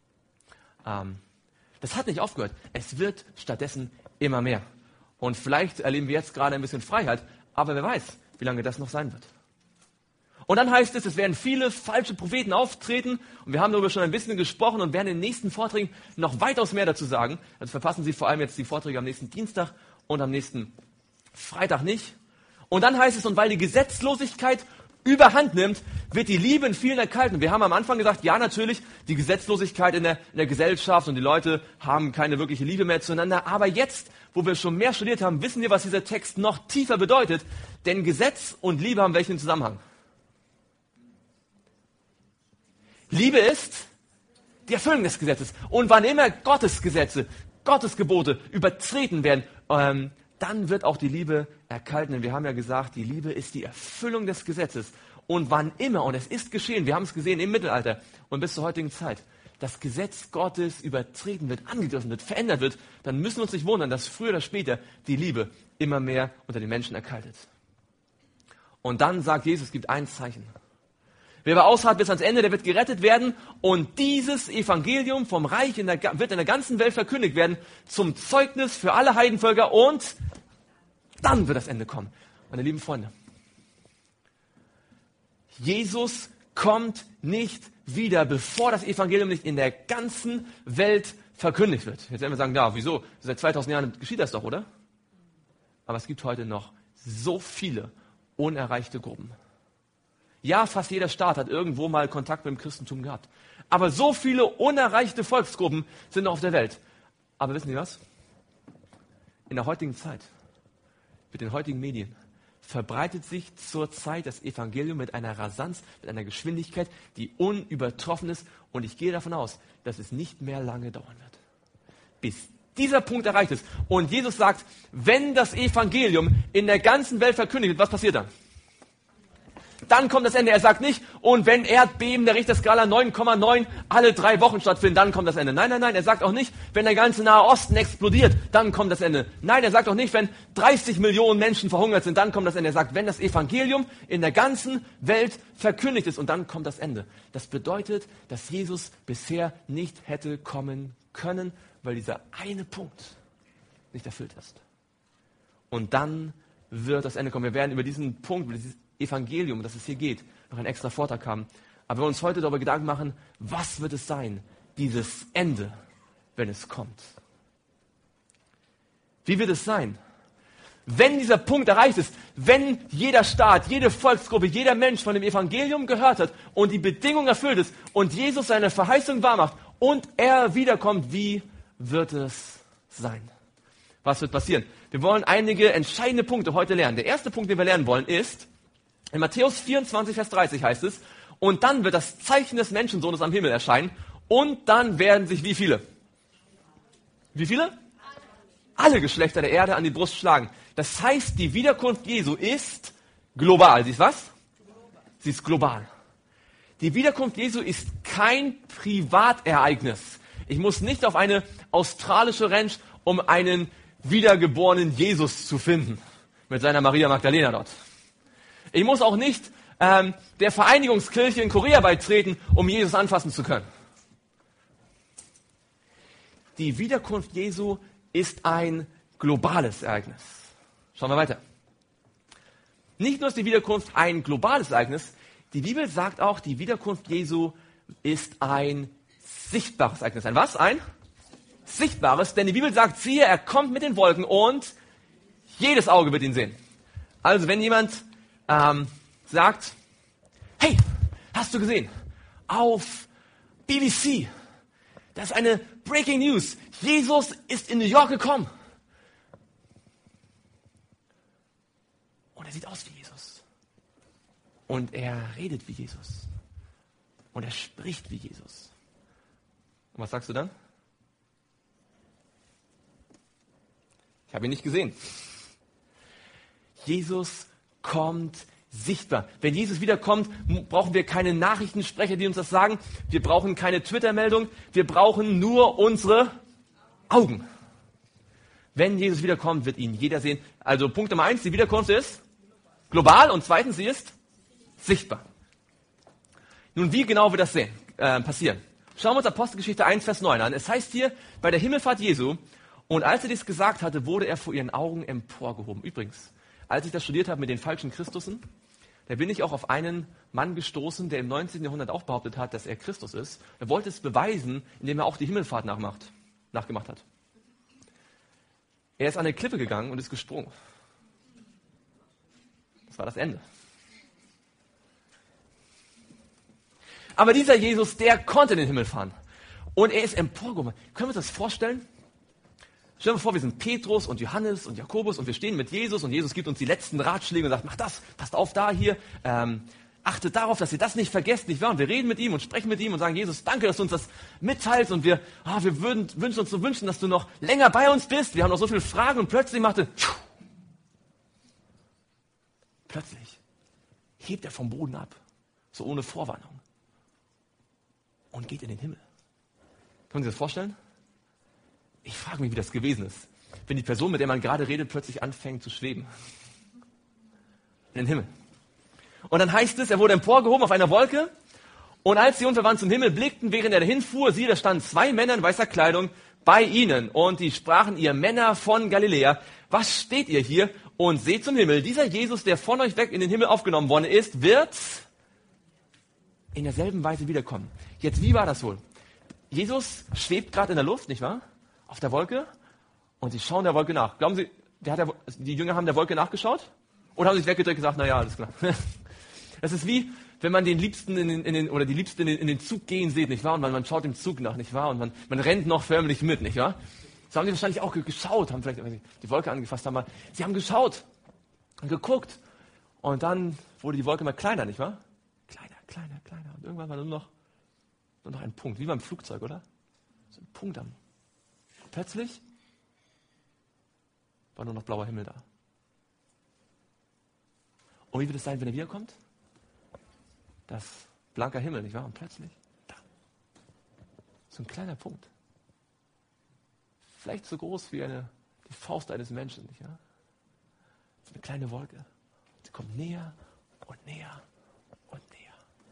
Das hat nicht aufgehört. Es wird stattdessen immer mehr. Und vielleicht erleben wir jetzt gerade ein bisschen Freiheit, aber wer weiß, wie lange das noch sein wird. Und dann heißt es werden viele falsche Propheten auftreten und wir haben darüber schon ein bisschen gesprochen und werden in den nächsten Vorträgen noch weitaus mehr dazu sagen. Also verpassen Sie vor allem jetzt die Vorträge am nächsten Dienstag und am nächsten Freitag nicht. Und dann heißt es, und weil die Gesetzlosigkeit überhand nimmt, wird die Liebe in vielen erkalten. Wir haben am Anfang gesagt, ja natürlich, die Gesetzlosigkeit in der Gesellschaft und die Leute haben keine wirkliche Liebe mehr zueinander. Aber jetzt, wo wir schon mehr studiert haben, wissen wir, was dieser Text noch tiefer bedeutet. Denn Gesetz und Liebe haben welchen Zusammenhang? Liebe ist die Erfüllung des Gesetzes. Und wann immer Gottes Gesetze, Gottes Gebote übertreten werden, dann wird auch die Liebe erkalten. Denn wir haben ja gesagt, die Liebe ist die Erfüllung des Gesetzes. Und wann immer, und es ist geschehen, wir haben es gesehen im Mittelalter und bis zur heutigen Zeit, das Gesetz Gottes übertreten wird, angegriffen wird, verändert wird, dann müssen wir uns nicht wundern, dass früher oder später die Liebe immer mehr unter den Menschen erkaltet. Und dann sagt Jesus, es gibt ein Zeichen. Wer aber ausharrt bis ans Ende, der wird gerettet werden. Und dieses Evangelium vom Reich wird in der ganzen Welt verkündigt werden zum Zeugnis für alle Heidenvölker. Und dann wird das Ende kommen. Meine lieben Freunde, Jesus kommt nicht wieder, bevor das Evangelium nicht in der ganzen Welt verkündigt wird. Jetzt werden wir sagen, ja, wieso? Seit 2000 Jahren geschieht das doch, oder? Aber es gibt heute noch so viele unerreichte Gruppen. Ja, fast jeder Staat hat irgendwo mal Kontakt mit dem Christentum gehabt. Aber so viele unerreichte Volksgruppen sind noch auf der Welt. Aber wissen Sie was? In der heutigen Zeit, mit den heutigen Medien, verbreitet sich zurzeit das Evangelium mit einer Rasanz, mit einer Geschwindigkeit, die unübertroffen ist. Und ich gehe davon aus, dass es nicht mehr lange dauern wird, bis dieser Punkt erreicht ist. Und Jesus sagt, wenn das Evangelium in der ganzen Welt verkündigt wird, was passiert dann? Dann kommt das Ende. Er sagt nicht, und wenn Erdbeben der Richterskala 9,9 alle 3 Wochen stattfinden, dann kommt das Ende. Nein, nein, nein. Er sagt auch nicht, wenn der ganze Nahe Osten explodiert, dann kommt das Ende. Nein, er sagt auch nicht, wenn 30 Millionen Menschen verhungert sind, dann kommt das Ende. Er sagt, wenn das Evangelium in der ganzen Welt verkündigt ist, und dann kommt das Ende. Das bedeutet, dass Jesus bisher nicht hätte kommen können, weil dieser eine Punkt nicht erfüllt ist. Und dann wird das Ende kommen. Wir werden über diesen Punkt, über dieses Evangelium, um das es hier geht, noch einen extra Vortrag haben. Aber wir uns heute darüber Gedanken machen, was wird es sein, dieses Ende, wenn es kommt? Wie wird es sein? Wenn dieser Punkt erreicht ist, wenn jeder Staat, jede Volksgruppe, jeder Mensch von dem Evangelium gehört hat und die Bedingung erfüllt ist und Jesus seine Verheißung wahrmacht und er wiederkommt, wie wird es sein? Was wird passieren? Wir wollen einige entscheidende Punkte heute lernen. Der erste Punkt, den wir lernen wollen, ist, in Matthäus 24, Vers 30 heißt es, und dann wird das Zeichen des Menschensohnes am Himmel erscheinen und dann werden sich wie viele? Wie viele? Alle Geschlechter der Erde an die Brust schlagen. Das heißt, die Wiederkunft Jesu ist global. Sie ist was? Sie ist global. Die Wiederkunft Jesu ist kein Privatereignis. Ich muss nicht auf eine australische Ranch, um einen wiedergeborenen Jesus zu finden. Mit seiner Maria Magdalena dort. Ich muss auch nicht der Vereinigungskirche in Korea beitreten, um Jesus anfassen zu können. Die Wiederkunft Jesu ist ein globales Ereignis. Schauen wir weiter. Nicht nur ist die Wiederkunft ein globales Ereignis, die Bibel sagt auch, die Wiederkunft Jesu ist ein sichtbares Ereignis. Ein was? Ein sichtbares, denn die Bibel sagt, siehe, er kommt mit den Wolken und jedes Auge wird ihn sehen. Also wenn jemand sagt, hey, hast du gesehen, auf BBC, das ist eine Breaking News, Jesus ist in New York gekommen. Und er sieht aus wie Jesus. Und er redet wie Jesus. Und er spricht wie Jesus. Und was sagst du dann? Ich habe ihn nicht gesehen. Jesus kommt sichtbar. Wenn Jesus wiederkommt, brauchen wir keine Nachrichtensprecher, die uns das sagen. Wir brauchen keine Twitter-Meldung. Wir brauchen nur unsere Augen. Wenn Jesus wiederkommt, wird ihn jeder sehen. Also Punkt Nummer 1, die Wiederkunft ist global und zweitens, sie ist sichtbar. Nun, wie genau wird das passieren? Schauen wir uns Apostelgeschichte 1, Vers 9 an. Es heißt hier, bei der Himmelfahrt Jesu, und als er dies gesagt hatte, wurde er vor ihren Augen emporgehoben. Übrigens, als ich das studiert habe mit den falschen Christussen, da bin ich auch auf einen Mann gestoßen, der im 19. Jahrhundert auch behauptet hat, dass er Christus ist. Er wollte es beweisen, indem er auch die Himmelfahrt nachgemacht hat. Er ist an eine Klippe gegangen und ist gesprungen. Das war das Ende. Aber dieser Jesus, der konnte in den Himmel fahren. Und er ist emporgehoben. Können wir uns das vorstellen? Stellen wir vor, wir sind Petrus und Johannes und Jakobus und wir stehen mit Jesus und Jesus gibt uns die letzten Ratschläge und sagt, mach das, passt auf da hier, achtet darauf, dass ihr das nicht vergesst, nicht wahr? Und wir reden mit ihm und sprechen mit ihm und sagen, Jesus, danke, dass du uns das mitteilst und wir wünschen uns so wünschen, dass du noch länger bei uns bist. Wir haben noch so viele Fragen und plötzlich hebt er vom Boden ab, so ohne Vorwarnung und geht in den Himmel. Können Sie sich das vorstellen? Ich frage mich, wie das gewesen ist, wenn die Person, mit der man gerade redet, plötzlich anfängt zu schweben. In den Himmel. Und dann heißt es, er wurde emporgehoben auf einer Wolke. Und als sie unverwandt zum Himmel blickten, während er dahin fuhr, siehe, da standen 2 Männer in weißer Kleidung bei ihnen. Und die sprachen, ihr Männer von Galiläa, was steht ihr hier und seht zum Himmel? Dieser Jesus, der von euch weg in den Himmel aufgenommen worden ist, wird in derselben Weise wiederkommen. Jetzt, wie war das wohl? Jesus schwebt gerade in der Luft, nicht wahr? Auf der Wolke und sie schauen der Wolke nach. Glauben Sie, die Jünger haben der Wolke nachgeschaut? Oder haben sich weggedreht und gesagt, naja, alles klar. Das ist wie, wenn man den Liebsten die Liebsten in den Zug gehen sieht, nicht wahr? Und man schaut dem Zug nach, nicht wahr? Und man rennt noch förmlich mit, nicht wahr? So haben die wahrscheinlich auch geschaut, haben vielleicht die Wolke angefasst, sie haben geschaut und geguckt Und dann wurde die Wolke immer kleiner, nicht wahr? Kleiner, kleiner, kleiner. Und irgendwann war nur noch ein Punkt, wie beim Flugzeug, oder? So ein Punkt am. Plötzlich war nur noch blauer Himmel da. Und wie wird es sein, wenn er wiederkommt? Das blanker Himmel, nicht wahr? Und plötzlich, da. So ein kleiner Punkt. Vielleicht so groß wie die Faust eines Menschen, nicht wahr? So eine kleine Wolke. Sie kommt näher und näher und näher.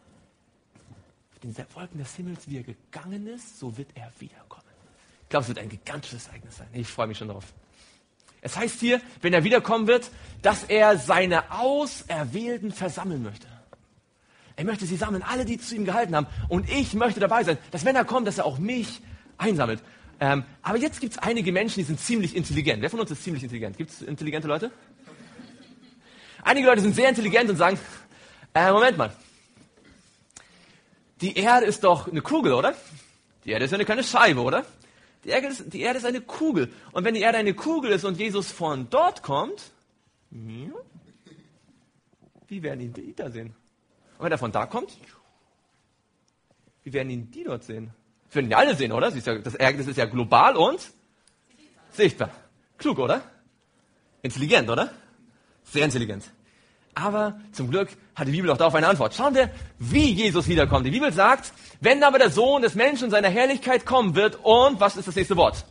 In den Wolken des Himmels, wie er gegangen ist, so wird er wiederkommen. Ich glaube, es wird ein gigantisches Ereignis sein. Ich freue mich schon darauf. Es heißt hier, wenn er wiederkommen wird, dass er seine Auserwählten versammeln möchte. Er möchte sie sammeln, alle, die zu ihm gehalten haben. Und ich möchte dabei sein, dass wenn er kommt, dass er auch mich einsammelt. Aber jetzt gibt es einige Menschen, die sind ziemlich intelligent. Wer von uns ist ziemlich intelligent? Gibt es intelligente Leute? Einige Leute sind sehr intelligent und sagen, Moment mal. Die Erde ist doch eine Kugel, oder? Die Erde ist ja eine kleine Scheibe, oder? Die Erde ist eine Kugel. Und wenn die Erde eine Kugel ist und Jesus von dort kommt, wie werden ihn die da sehen? Und wenn er von da kommt, wie werden ihn die dort sehen? Das werden die alle sehen, oder? Das Ereignis ist ja global und sichtbar. Klug, oder? Intelligent, oder? Sehr intelligent. Aber zum Glück hat die Bibel auch darauf eine Antwort. Schauen wir, wie Jesus wiederkommt. Die Bibel sagt, wenn aber der Sohn des Menschen in seiner Herrlichkeit kommen wird und, was ist das nächste Wort?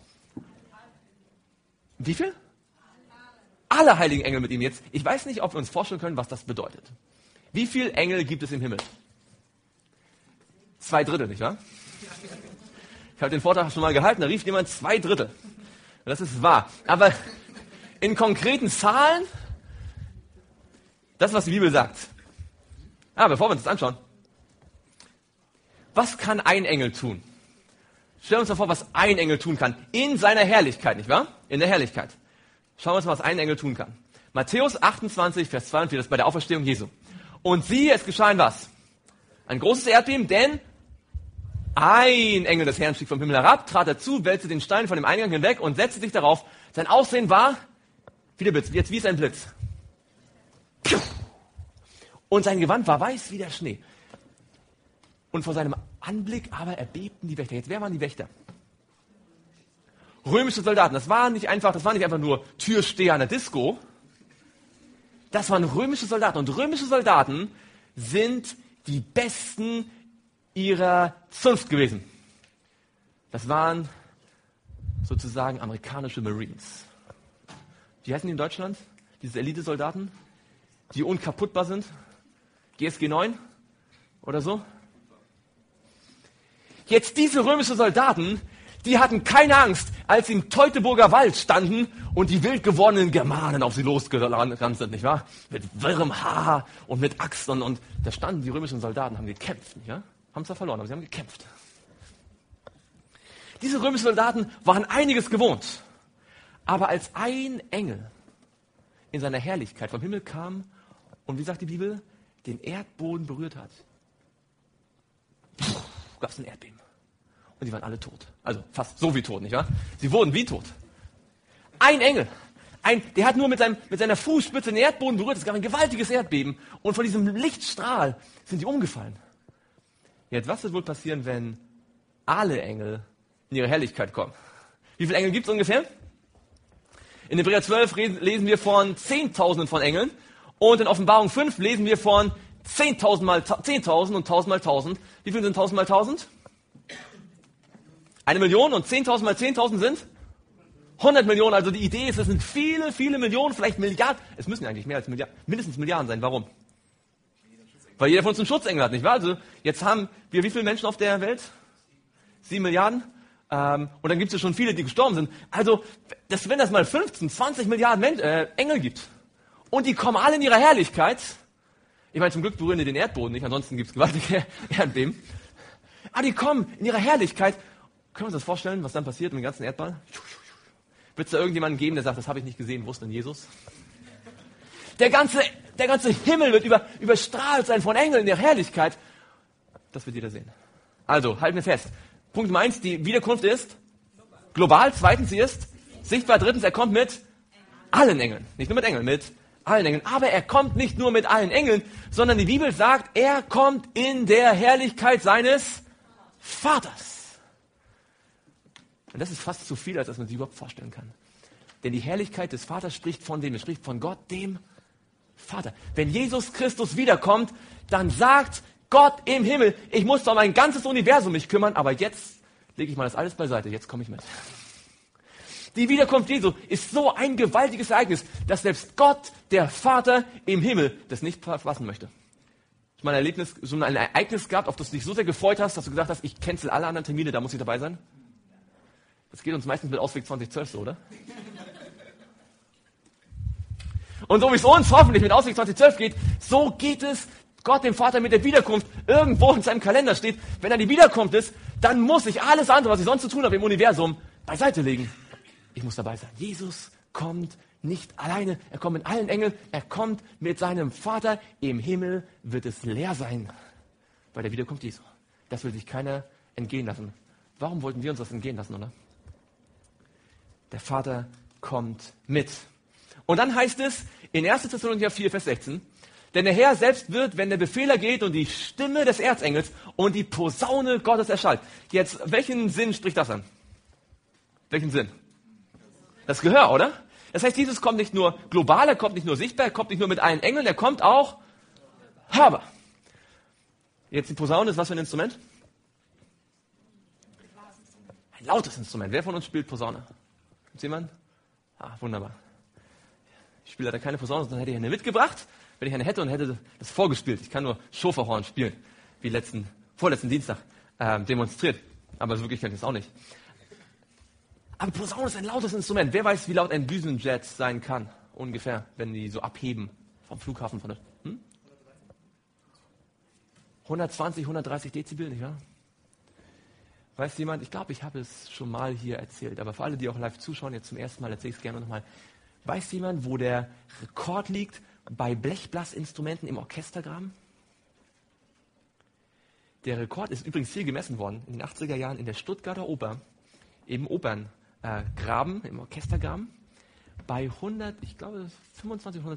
Wie viel? Alle heiligen Engel mit ihm jetzt. Ich weiß nicht, ob wir uns vorstellen können, was das bedeutet. Wie viele Engel gibt es im Himmel? 2/3, nicht wahr? Ich habe den Vortrag schon mal gehalten, da rief jemand 2/3. Das ist wahr. Aber in konkreten Zahlen, das, was die Bibel sagt. Bevor wir uns das anschauen. Was kann ein Engel tun? Stellen wir uns mal vor, was ein Engel tun kann. In seiner Herrlichkeit, nicht wahr? In der Herrlichkeit. Schauen wir uns mal, was ein Engel tun kann. Matthäus 28, Vers 42, das ist bei der Auferstehung Jesu. Und siehe, es geschah was. Ein großes Erdbeben, denn ein Engel des Herrn stieg vom Himmel herab, trat dazu, wälzte den Stein von dem Eingang hinweg und setzte sich darauf. Sein Aussehen war wie der Blitz, jetzt wie es ein Blitz. Und sein Gewand war weiß wie der Schnee. Und vor seinem Anblick aber erbebten die Wächter. Jetzt, wer waren die Wächter? Römische Soldaten. Das waren nicht einfach nur Türsteher an der Disco. Das waren römische Soldaten. Und römische Soldaten sind die Besten ihrer Zunft gewesen. Das waren sozusagen amerikanische Marines. Wie heißen die in Deutschland? Diese Elite-Soldaten, die unkaputtbar sind? GSG 9 oder so? Jetzt diese römischen Soldaten, die hatten keine Angst, als sie im Teutoburger Wald standen und die wild gewordenen Germanen auf sie losgerannt sind, nicht wahr? Mit wirrem Haar und mit Axt und da standen die römischen Soldaten, haben gekämpft, nicht wahr? Haben zwar verloren, aber sie haben gekämpft. Diese römischen Soldaten waren einiges gewohnt. Aber als ein Engel in seiner Herrlichkeit vom Himmel kam und, wie sagt die Bibel, den Erdboden berührt hat, gab es ein Erdbeben. Und die waren alle tot. Also fast so wie tot, nicht wahr? Sie wurden wie tot. Ein Engel, der hat nur mit seiner Fußspitze den Erdboden berührt. Es gab ein gewaltiges Erdbeben. Und von diesem Lichtstrahl sind die umgefallen. Jetzt, was wird wohl passieren, wenn alle Engel in ihre Herrlichkeit kommen? Wie viele Engel gibt es ungefähr? In Hebräer 12 lesen wir von Zehntausenden von Engeln. Und in Offenbarung 5 lesen wir von 10.000 mal 10.000 und 1.000 mal 1.000. Wie viel sind 1.000 mal 1.000? 1 Million und 10.000 mal 10.000 sind 100 Millionen. Also die Idee ist, es sind viele, viele Millionen, vielleicht Milliarden. Es müssen eigentlich mehr als Milliarden, mindestens Milliarden sein. Warum? Weil jeder von uns einen Schutzengel hat, nicht wahr? Also jetzt haben wir wie viele Menschen auf der Welt? 7 Milliarden. Und dann gibt es ja schon viele, die gestorben sind. Also wenn das mal 15, 20 Milliarden Engel gibt und die kommen alle in ihrer Herrlichkeit. Ich meine, zum Glück berühren die den Erdboden nicht, ansonsten gibt es gewaltige Erdbeben. Aber die kommen in ihrer Herrlichkeit. Können wir uns das vorstellen, was dann passiert mit dem ganzen Erdball? Wird es da irgendjemanden geben, der sagt, das habe ich nicht gesehen, wo ist denn Jesus? Der ganze Himmel wird überstrahlt sein von Engeln in der Herrlichkeit. Das wird jeder sehen. Also, halten wir fest. Punkt Nummer 1, die Wiederkunft ist global. Zweitens, sie ist sichtbar. Drittens, er kommt mit allen Engeln. Nicht nur mit Engeln, mit allen Engeln. Aber er kommt nicht nur mit allen Engeln, sondern die Bibel sagt, er kommt in der Herrlichkeit seines Vaters. Und das ist fast zu viel, als dass man sich überhaupt vorstellen kann. Denn die Herrlichkeit des Vaters spricht von wem? Es spricht von Gott, dem Vater. Wenn Jesus Christus wiederkommt, dann sagt Gott im Himmel, ich muss um mein ganzes Universum mich kümmern, aber jetzt lege ich mal das alles beiseite, jetzt komme ich mit. Die Wiederkunft Jesu ist so ein gewaltiges Ereignis, dass selbst Gott, der Vater im Himmel, das nicht verpassen möchte. Hast du mal ein Ereignis gehabt, auf das du dich so sehr gefreut hast, dass du gesagt hast, ich cancel alle anderen Termine, da muss ich dabei sein? Das geht uns meistens mit Ausweg 2012 so, oder? Und so wie es uns hoffentlich mit Ausweg 2012 geht, so geht es Gott dem Vater mit der Wiederkunft. Irgendwo in seinem Kalender steht, wenn er die Wiederkunft ist, dann muss ich alles andere, was ich sonst zu tun habe im Universum, beiseite legen. Ich muss dabei sein. Jesus kommt nicht alleine, er kommt mit allen Engeln, er kommt mit seinem Vater. Im Himmel wird es leer sein bei der Wiederkunft Jesu. Das will sich keiner entgehen lassen. Warum wollten wir uns das entgehen lassen, oder? Der Vater kommt mit. Und dann heißt es in 1. Thessalonicher 4, Vers 16, denn der Herr selbst wird, wenn der Befehl ergeht und die Stimme des Erzengels und die Posaune Gottes erschallt. Jetzt, welchen Sinn spricht das an? Welchen Sinn? Das Gehör, oder? Das heißt, Jesus kommt nicht nur global, er kommt nicht nur sichtbar, er kommt nicht nur mit allen Engeln, er kommt auch hörbar. Jetzt die Posaune ist was für ein Instrument? Ein lautes Instrument. Wer von uns spielt Posaune? Gibt's jemand? Ah, wunderbar. Ich spiele leider keine Posaune, sondern hätte ich eine mitgebracht, wenn ich eine hätte und hätte das vorgespielt. Ich kann nur Schofahorn spielen, wie vorletzten Dienstag demonstriert. Aber wirklich kann ich das auch nicht. Aber Posaune ist ein lautes Instrument. Wer weiß, wie laut ein Düsenjet sein kann? Ungefähr, wenn die so abheben vom Flughafen. 120, 130 Dezibel, nicht wahr? Weiß jemand, ich glaube, ich habe es schon mal hier erzählt, aber für alle, die auch live zuschauen, jetzt zum ersten Mal erzähle ich es gerne nochmal. Weiß jemand, wo der Rekord liegt bei Blechblasinstrumenten im Orchestergraben? Der Rekord ist übrigens hier gemessen worden, in den 80er Jahren in der Stuttgarter Oper, im Operngraben, im Orchestergraben, bei 125 oder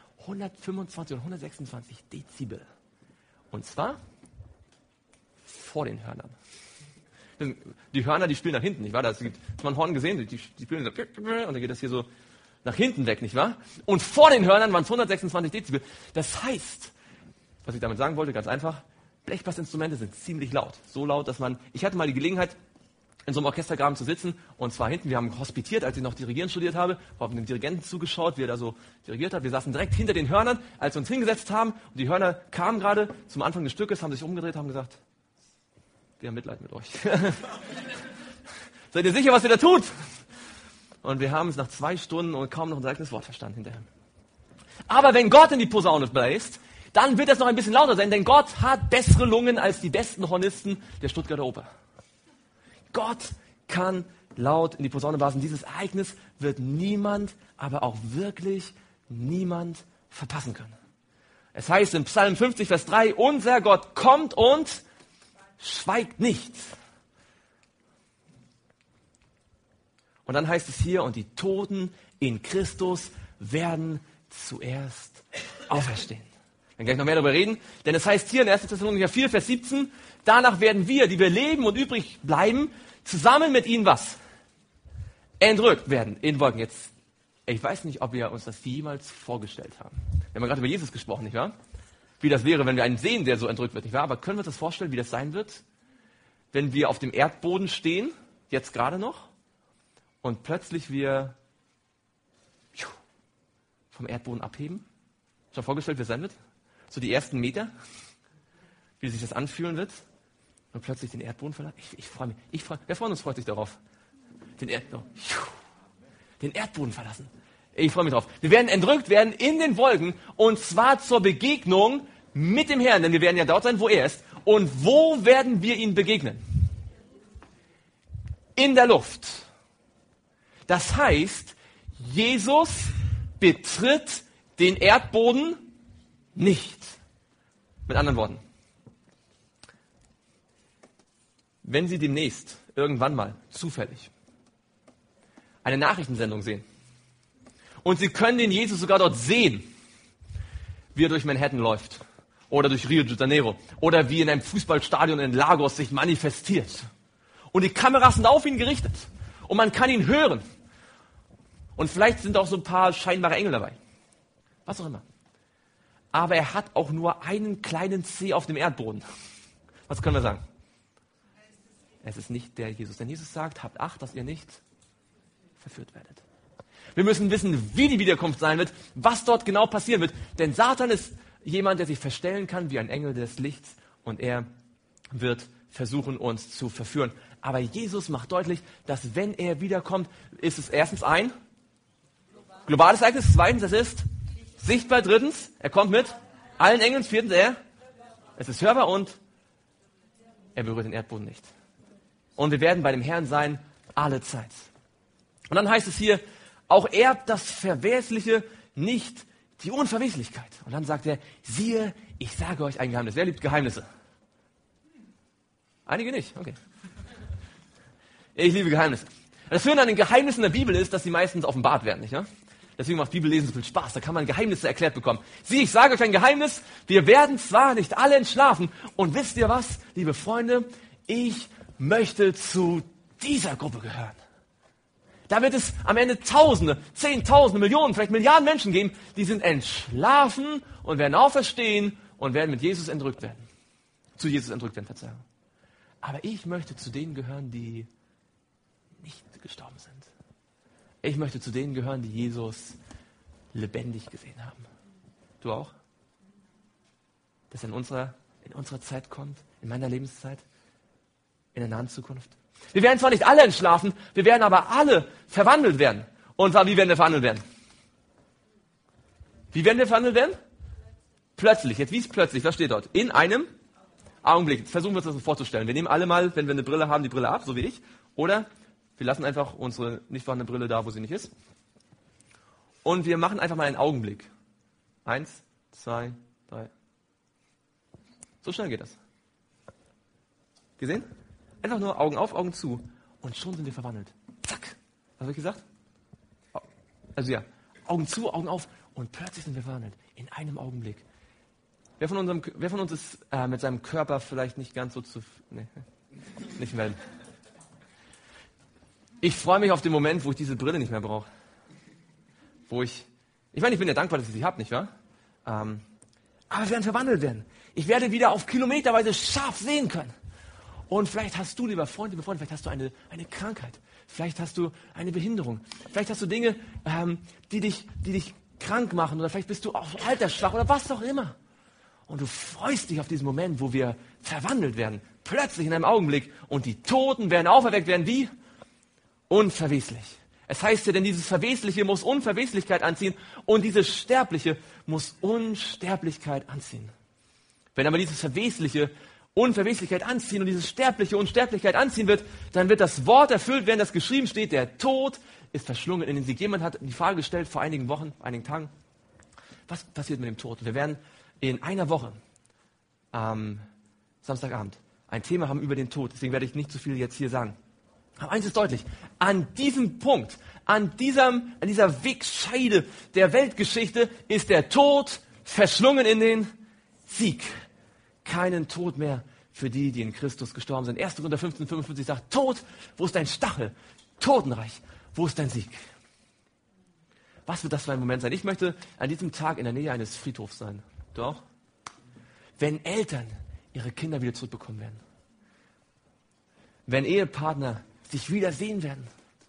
126 Dezibel. Und zwar vor den Hörnern. Die Hörner, die spielen nach hinten, nicht wahr? Hast du mal ein Horn gesehen? Die spielen so, und dann geht das hier so nach hinten weg, nicht wahr? Und vor den Hörnern waren es 126 Dezibel. Das heißt, was ich damit sagen wollte, ganz einfach, Blechblasinstrumente sind ziemlich laut. So laut, dass ich hatte mal die Gelegenheit, in so einem Orchestergraben zu sitzen, und zwar hinten, wir haben hospitiert, als ich noch Dirigieren studiert habe, haben dem Dirigenten zugeschaut, wie er da so dirigiert hat. Wir saßen direkt hinter den Hörnern, als wir uns hingesetzt haben, und die Hörner kamen gerade zum Anfang des Stückes, haben sich umgedreht, haben gesagt, wir haben Mitleid mit euch. Seid ihr sicher, was ihr da tut? Und wir haben es nach 2 Stunden und kaum noch ein eigenes Wort verstanden hinterher. Aber wenn Gott in die Posaune bläst, dann wird es noch ein bisschen lauter sein, denn Gott hat bessere Lungen als die besten Hornisten der Stuttgarter Oper. Gott kann laut in die Posaune blasen. Dieses Ereignis wird niemand, aber auch wirklich niemand verpassen können. Es heißt in Psalm 50, Vers 3, unser Gott kommt und schweigt nicht. Und dann heißt es hier, und die Toten in Christus werden zuerst auferstehen. Wir werden gleich noch mehr darüber reden, denn es heißt hier in 1. Thessalonicher 4, Vers 17, danach werden wir, die wir leben und übrig bleiben, zusammen mit ihnen was? Entrückt werden in Wolken. Jetzt, ich weiß nicht, ob wir uns das jemals vorgestellt haben. Wir haben gerade über Jesus gesprochen, nicht wahr? Wie das wäre, wenn wir einen sehen, der so entrückt wird, nicht wahr? Aber können wir uns das vorstellen, wie das sein wird, wenn wir auf dem Erdboden stehen, jetzt gerade noch, und plötzlich wir vom Erdboden abheben? Schon vorgestellt, wie es sein wird? So die ersten Meter, wie sich das anfühlen wird, und plötzlich den Erdboden verlassen. Ich freue mich. Wer von uns freut sich darauf? Den Erdboden verlassen. Ich freue mich drauf. Wir werden entrückt werden in den Wolken, und zwar zur Begegnung mit dem Herrn, denn wir werden ja dort sein, wo er ist. Und wo werden wir ihm begegnen? In der Luft. Das heißt, Jesus betritt den Erdboden nicht. Mit anderen Worten, wenn Sie demnächst irgendwann mal zufällig eine Nachrichtensendung sehen und Sie können den Jesus sogar dort sehen, wie er durch Manhattan läuft. Oder durch Rio de Janeiro. Oder wie in einem Fußballstadion in Lagos sich manifestiert. Und die Kameras sind auf ihn gerichtet. Und man kann ihn hören. Und vielleicht sind auch so ein paar scheinbare Engel dabei. Was auch immer. Aber er hat auch nur einen kleinen Zeh auf dem Erdboden. Was können wir sagen? Es ist nicht der Jesus. Denn Jesus sagt, habt Acht, dass ihr nicht verführt werdet. Wir müssen wissen, wie die Wiederkunft sein wird, was dort genau passieren wird. Denn Satan ist jemand, der sich verstellen kann wie ein Engel des Lichts. Und er wird versuchen, uns zu verführen. Aber Jesus macht deutlich, dass wenn er wiederkommt, ist es erstens ein globales Ereignis. Zweitens, es ist sichtbar. Drittens, er kommt mit allen Engeln. Viertens, es ist hörbar und er berührt den Erdboden nicht. Und wir werden bei dem Herrn sein, alle Zeit. Und dann heißt es hier, auch erbt das Verwesliche nicht die Unverweslichkeit. Und dann sagt er, siehe, ich sage euch ein Geheimnis. Wer liebt Geheimnisse? Einige nicht, okay. Ich liebe Geheimnisse. Das Schöne an den Geheimnissen der Bibel ist, dass sie meistens offenbart werden, nicht wahr? Deswegen macht Bibellesen so viel Spaß. Da kann man Geheimnisse erklärt bekommen. Sieh, ich sage euch ein Geheimnis. Wir werden zwar nicht alle entschlafen. Und wisst ihr was, liebe Freunde? Ich möchte zu dieser Gruppe gehören. Da wird es am Ende Tausende, Zehntausende, Millionen, vielleicht Milliarden Menschen geben, die sind entschlafen und werden auferstehen und werden mit Jesus entrückt werden. Zu Jesus entrückt werden, Verzeihung. Aber ich möchte zu denen gehören, die nicht gestorben sind. Ich möchte zu denen gehören, die Jesus lebendig gesehen haben. Du auch? Dass er in unserer Zeit kommt, in meiner Lebenszeit, in der nahen Zukunft. Wir werden zwar nicht alle entschlafen, wir werden aber alle verwandelt werden. Und zwar, wie werden wir verwandelt werden? Wie werden wir verwandelt werden? Plötzlich. Jetzt, wie ist plötzlich? Was steht dort? In einem Augenblick. Jetzt versuchen wir uns das so vorzustellen. Wir nehmen alle mal, wenn wir eine Brille haben, die Brille ab, so wie ich. Oder wir lassen einfach unsere nicht vorhandene Brille da, wo sie nicht ist. Und wir machen einfach mal einen Augenblick. 1, 2, 3. So schnell geht das. Gesehen? Einfach nur Augen auf, Augen zu. Und schon sind wir verwandelt. Zack. Was habe ich gesagt? Also ja, Augen zu, Augen auf. Und plötzlich sind wir verwandelt. In einem Augenblick. Wer von uns ist mit seinem Körper vielleicht nicht ganz so nicht melden? Ich freue mich auf den Moment, wo ich diese Brille nicht mehr brauche. Ich bin ja dankbar, dass ich sie habe, nicht wahr? Aber wir werden verwandelt werden. Ich werde wieder auf kilometerweise scharf sehen können. Und vielleicht hast du, lieber Freund, vielleicht hast du eine Krankheit. Vielleicht hast du eine Behinderung. Vielleicht hast du Dinge, die dich krank machen. Oder vielleicht bist du auch altersschwach oder was auch immer. Und du freust dich auf diesen Moment, wo wir verwandelt werden. Plötzlich in einem Augenblick. Und die Toten werden auferweckt werden wie? Unverweslich. Es heißt ja, denn dieses Verwesliche muss Unverweslichkeit anziehen. Und dieses Sterbliche muss Unsterblichkeit anziehen. Wenn aber dieses Verwesliche Unverweslichkeit anziehen und dieses Sterbliche Unsterblichkeit anziehen wird, dann wird das Wort erfüllt werden, das geschrieben steht, der Tod ist verschlungen in den Sieg. Jemand hat die Frage gestellt vor einigen Wochen, einigen Tagen, was passiert mit dem Tod? Wir werden in einer Woche am Samstagabend ein Thema haben über den Tod. Deswegen werde ich nicht zu viel jetzt hier sagen. Aber eins ist deutlich, an diesem Punkt, an dieser Wegscheide der Weltgeschichte ist der Tod verschlungen in den Sieg. Keinen Tod mehr für die, die in Christus gestorben sind. 1. Korinther 15,55 sagt, Tod, wo ist dein Stachel? Totenreich, wo ist dein Sieg? Was wird das für ein Moment sein? Ich möchte an diesem Tag in der Nähe eines Friedhofs sein. Du auch? Wenn Eltern ihre Kinder wieder zurückbekommen werden. Wenn Ehepartner sich wieder sehen werden.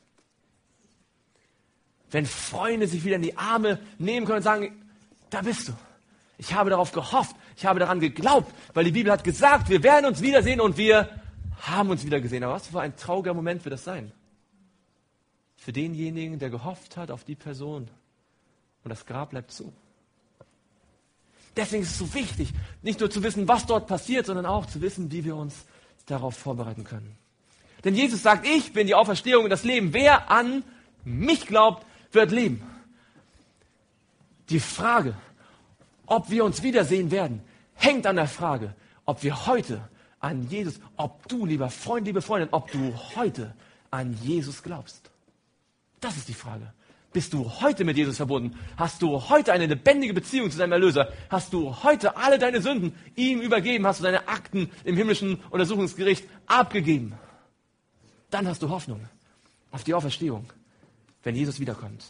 Wenn Freunde sich wieder in die Arme nehmen können und sagen, da bist du. Ich habe darauf gehofft, ich habe daran geglaubt, weil die Bibel hat gesagt, wir werden uns wiedersehen und wir haben uns wieder gesehen. Aber was für ein trauriger Moment wird das sein? Für denjenigen, der gehofft hat auf die Person und das Grab bleibt zu. Deswegen ist es so wichtig, nicht nur zu wissen, was dort passiert, sondern auch zu wissen, wie wir uns darauf vorbereiten können. Denn Jesus sagt, ich bin die Auferstehung und das Leben. Wer an mich glaubt, wird leben. Die Frage, ob wir uns wiedersehen werden, hängt an der Frage, ob wir heute an Jesus, ob du, lieber Freund, liebe Freundin, ob du heute an Jesus glaubst. Das ist die Frage. Bist du heute mit Jesus verbunden? Hast du heute eine lebendige Beziehung zu deinem Erlöser? Hast du heute alle deine Sünden ihm übergeben? Hast du deine Akten im himmlischen Untersuchungsgericht abgegeben? Dann hast du Hoffnung auf die Auferstehung, wenn Jesus wiederkommt.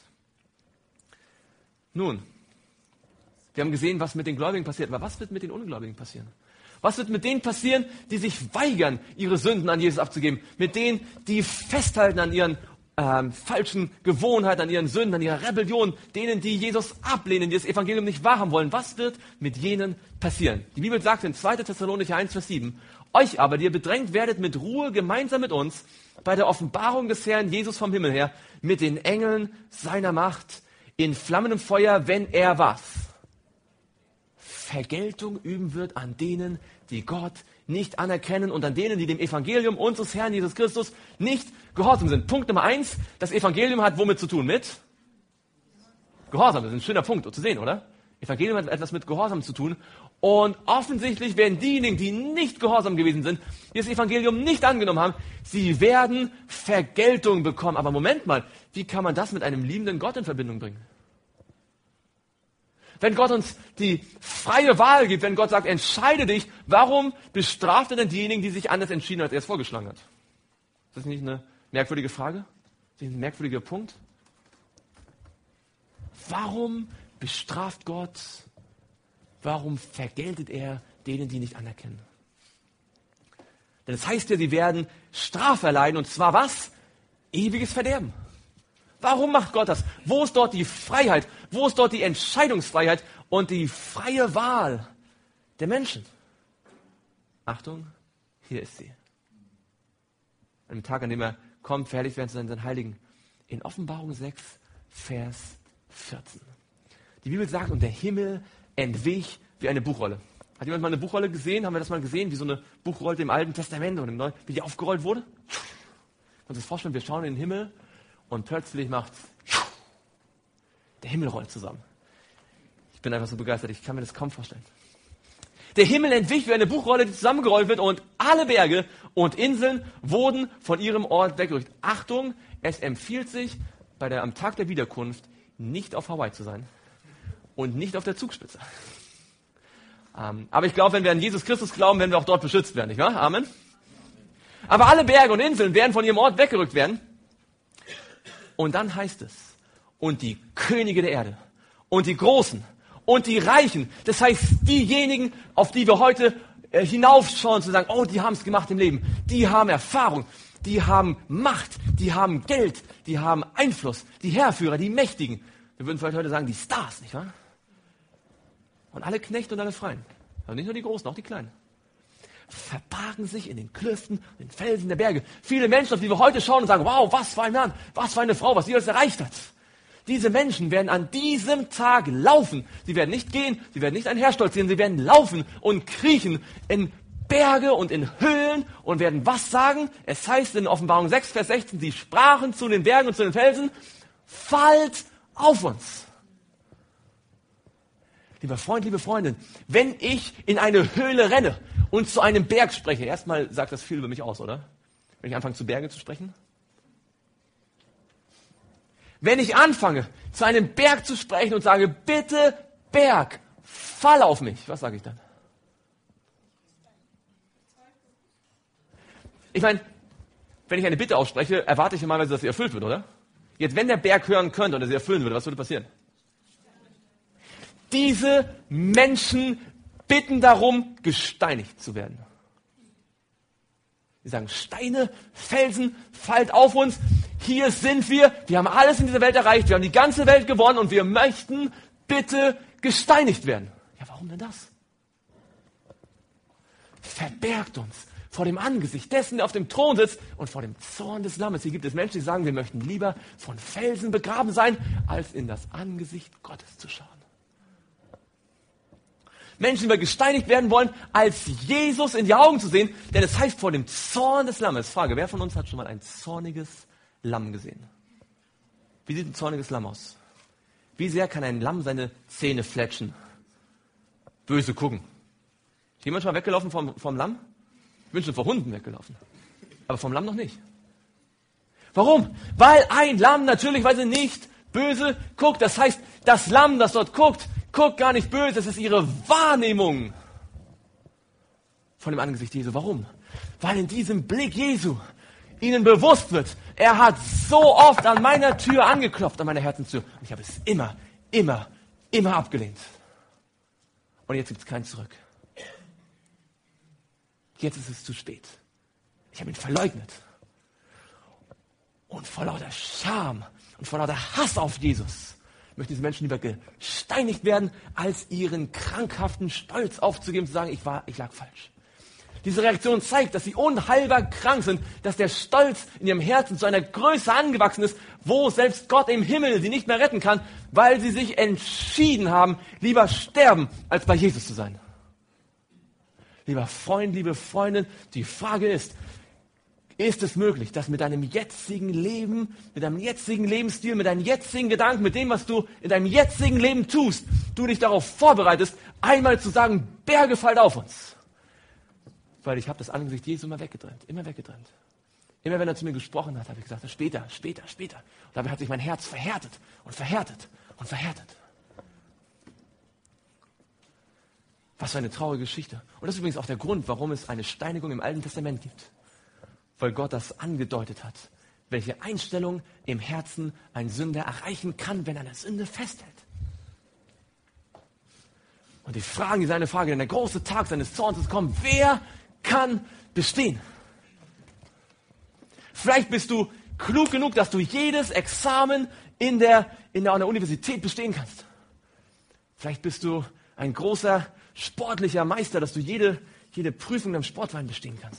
Nun, wir haben gesehen, was mit den Gläubigen passiert. Aber was wird mit den Ungläubigen passieren? Was wird mit denen passieren, die sich weigern, ihre Sünden an Jesus abzugeben? Mit denen, die festhalten an ihren falschen Gewohnheiten, an ihren Sünden, an ihrer Rebellion, denen, die Jesus ablehnen, die das Evangelium nicht wahrhaben wollen. Was wird mit jenen passieren? Die Bibel sagt in 2. Thessalonicher 1, Vers 7, euch aber, die ihr bedrängt werdet, mit Ruhe gemeinsam mit uns bei der Offenbarung des Herrn Jesus vom Himmel her, mit den Engeln seiner Macht, in flammendem Feuer, wenn er was? Vergeltung üben wird an denen, die Gott nicht anerkennen und an denen, die dem Evangelium unseres Herrn Jesus Christus nicht gehorsam sind. Punkt Nummer 1, das Evangelium hat womit zu tun? Mit Gehorsam. Das ist ein schöner Punkt zu sehen, oder? Evangelium hat etwas mit Gehorsam zu tun. Und offensichtlich werden diejenigen, die nicht gehorsam gewesen sind, die das Evangelium nicht angenommen haben, sie werden Vergeltung bekommen. Aber Moment mal, wie kann man das mit einem liebenden Gott in Verbindung bringen? Wenn Gott uns die freie Wahl gibt, wenn Gott sagt, entscheide dich, warum bestraft er denn diejenigen, die sich anders entschieden, als er es vorgeschlagen hat? Ist das nicht eine merkwürdige Frage? Ist das ein merkwürdiger Punkt? Warum bestraft Gott? Warum vergeltet er denen, die nicht anerkennen? Denn es heißt ja, sie werden Strafe erleiden, und zwar was? Ewiges Verderben. Warum macht Gott das? Wo ist dort die Freiheit? Wo ist dort die Entscheidungsfreiheit und die freie Wahl der Menschen? Achtung, hier ist sie. An dem Tag, an dem er kommt, verherrlicht werden zu seinen Heiligen. In Offenbarung 6, Vers 14. Die Bibel sagt, und der Himmel entwich wie eine Buchrolle. Hat jemand mal eine Buchrolle gesehen? Haben wir das mal gesehen, wie so eine Buchrolle im Alten Testament und im Neuen, wie die aufgerollt wurde? Kannst du dir das vorstellen, wir schauen in den Himmel und plötzlich macht's, der Himmel rollt zusammen. Ich bin einfach so begeistert, ich kann mir das kaum vorstellen. Der Himmel entwich wie eine Buchrolle, die zusammengerollt wird, und alle Berge und Inseln wurden von ihrem Ort weggerückt. Achtung, es empfiehlt sich, am Tag der Wiederkunft nicht auf Hawaii zu sein und nicht auf der Zugspitze. Aber ich glaube, wenn wir an Jesus Christus glauben, werden wir auch dort beschützt werden, nicht wahr? Amen. Aber alle Berge und Inseln werden von ihrem Ort weggerückt werden. Und dann heißt es, und die Könige der Erde und die Großen und die Reichen, das heißt diejenigen, auf die wir heute hinaufschauen, zu sagen, oh, die haben es gemacht im Leben, die haben Erfahrung, die haben Macht, die haben Geld, die haben Einfluss, die Heerführer, die Mächtigen. Wir würden vielleicht heute sagen, die Stars, nicht wahr? Und alle Knechte und alle Freien, also nicht nur die Großen, auch die Kleinen, verbargen sich in den Klüften, in den Felsen der Berge. Viele Menschen, auf die wir heute schauen und sagen, wow, was für ein Mann, was für eine Frau, was sie alles erreicht hat. Diese Menschen werden an diesem Tag laufen. Sie werden nicht gehen, sie werden nicht einherstolzieren, sie werden laufen und kriechen in Berge und in Höhlen und werden was sagen? Es heißt in Offenbarung 6, Vers 16, sie sprachen zu den Bergen und zu den Felsen, fallt auf uns. Lieber Freund, liebe Freundin, wenn ich in eine Höhle renne und zu einem Berg spreche, erstmal sagt das viel über mich aus, oder? Wenn ich anfange, zu Bergen zu sprechen. Wenn ich anfange, zu einem Berg zu sprechen und sage, bitte Berg, fall auf mich, was sage ich dann? Ich meine, wenn ich eine Bitte ausspreche, erwarte ich normalerweise, dass sie erfüllt wird, oder? Jetzt, wenn der Berg hören könnte oder sie erfüllen würde, was würde passieren? Diese Menschen bitten darum, gesteinigt zu werden. Sie sagen, Steine, Felsen, fallt auf uns. Hier sind wir haben alles in dieser Welt erreicht, wir haben die ganze Welt gewonnen und wir möchten bitte gesteinigt werden. Ja, warum denn das? Verbergt uns vor dem Angesicht dessen, der auf dem Thron sitzt, und vor dem Zorn des Lammes. Hier gibt es Menschen, die sagen, wir möchten lieber von Felsen begraben sein, als in das Angesicht Gottes zu schauen. Menschen, die gesteinigt werden wollen, als Jesus in die Augen zu sehen, denn es heißt vor dem Zorn des Lammes. Frage, wer von uns hat schon mal ein zorniges Lamm gesehen? Wie sieht ein zorniges Lamm aus? Wie sehr kann ein Lamm seine Zähne fletschen? Böse gucken. Ist jemand schon mal weggelaufen vom Lamm? Ich bin schon vor Hunden weggelaufen. Aber vom Lamm noch nicht. Warum? Weil ein Lamm natürlicherweise nicht böse guckt. Das heißt, das Lamm, das dort guckt gar nicht böse. Es ist ihre Wahrnehmung von dem Angesicht Jesu. Warum? Weil in diesem Blick Jesu ihnen bewusst wird, er hat so oft an meiner Tür angeklopft, an meiner Herzenstür. Und ich habe es immer abgelehnt. Und jetzt gibt es kein Zurück. Jetzt ist es zu spät. Ich habe ihn verleugnet. Und vor lauter Scham und vor lauter Hass auf Jesus möchten diese Menschen lieber gesteinigt werden, als ihren krankhaften Stolz aufzugeben, zu sagen, ich lag falsch. Diese Reaktion zeigt, dass sie unheilbar krank sind, dass der Stolz in ihrem Herzen zu einer Größe angewachsen ist, wo selbst Gott im Himmel sie nicht mehr retten kann, weil sie sich entschieden haben, lieber sterben, als bei Jesus zu sein. Lieber Freund, liebe Freundin, die Frage ist es möglich, dass mit deinem jetzigen Leben, mit deinem jetzigen Lebensstil, mit deinen jetzigen Gedanken, mit dem, was du in deinem jetzigen Leben tust, du dich darauf vorbereitest, einmal zu sagen, Berge fallt auf uns. Weil ich habe das Angesicht Jesu immer weggedrängt. Immer wenn er zu mir gesprochen hat, habe ich gesagt, später. Und dabei hat sich mein Herz verhärtet. Was für eine traurige Geschichte. Und das ist übrigens auch der Grund, warum es eine Steinigung im Alten Testament gibt. Weil Gott das angedeutet hat, welche Einstellung im Herzen ein Sünder erreichen kann, wenn er an der Sünde festhält. Und seine Frage, denn der große Tag seines Zorns ist gekommen, wer kann bestehen? Vielleicht bist du klug genug, dass du jedes Examen an der Universität bestehen kannst. Vielleicht bist du ein großer sportlicher Meister, dass du jede Prüfung am Sportverein bestehen kannst.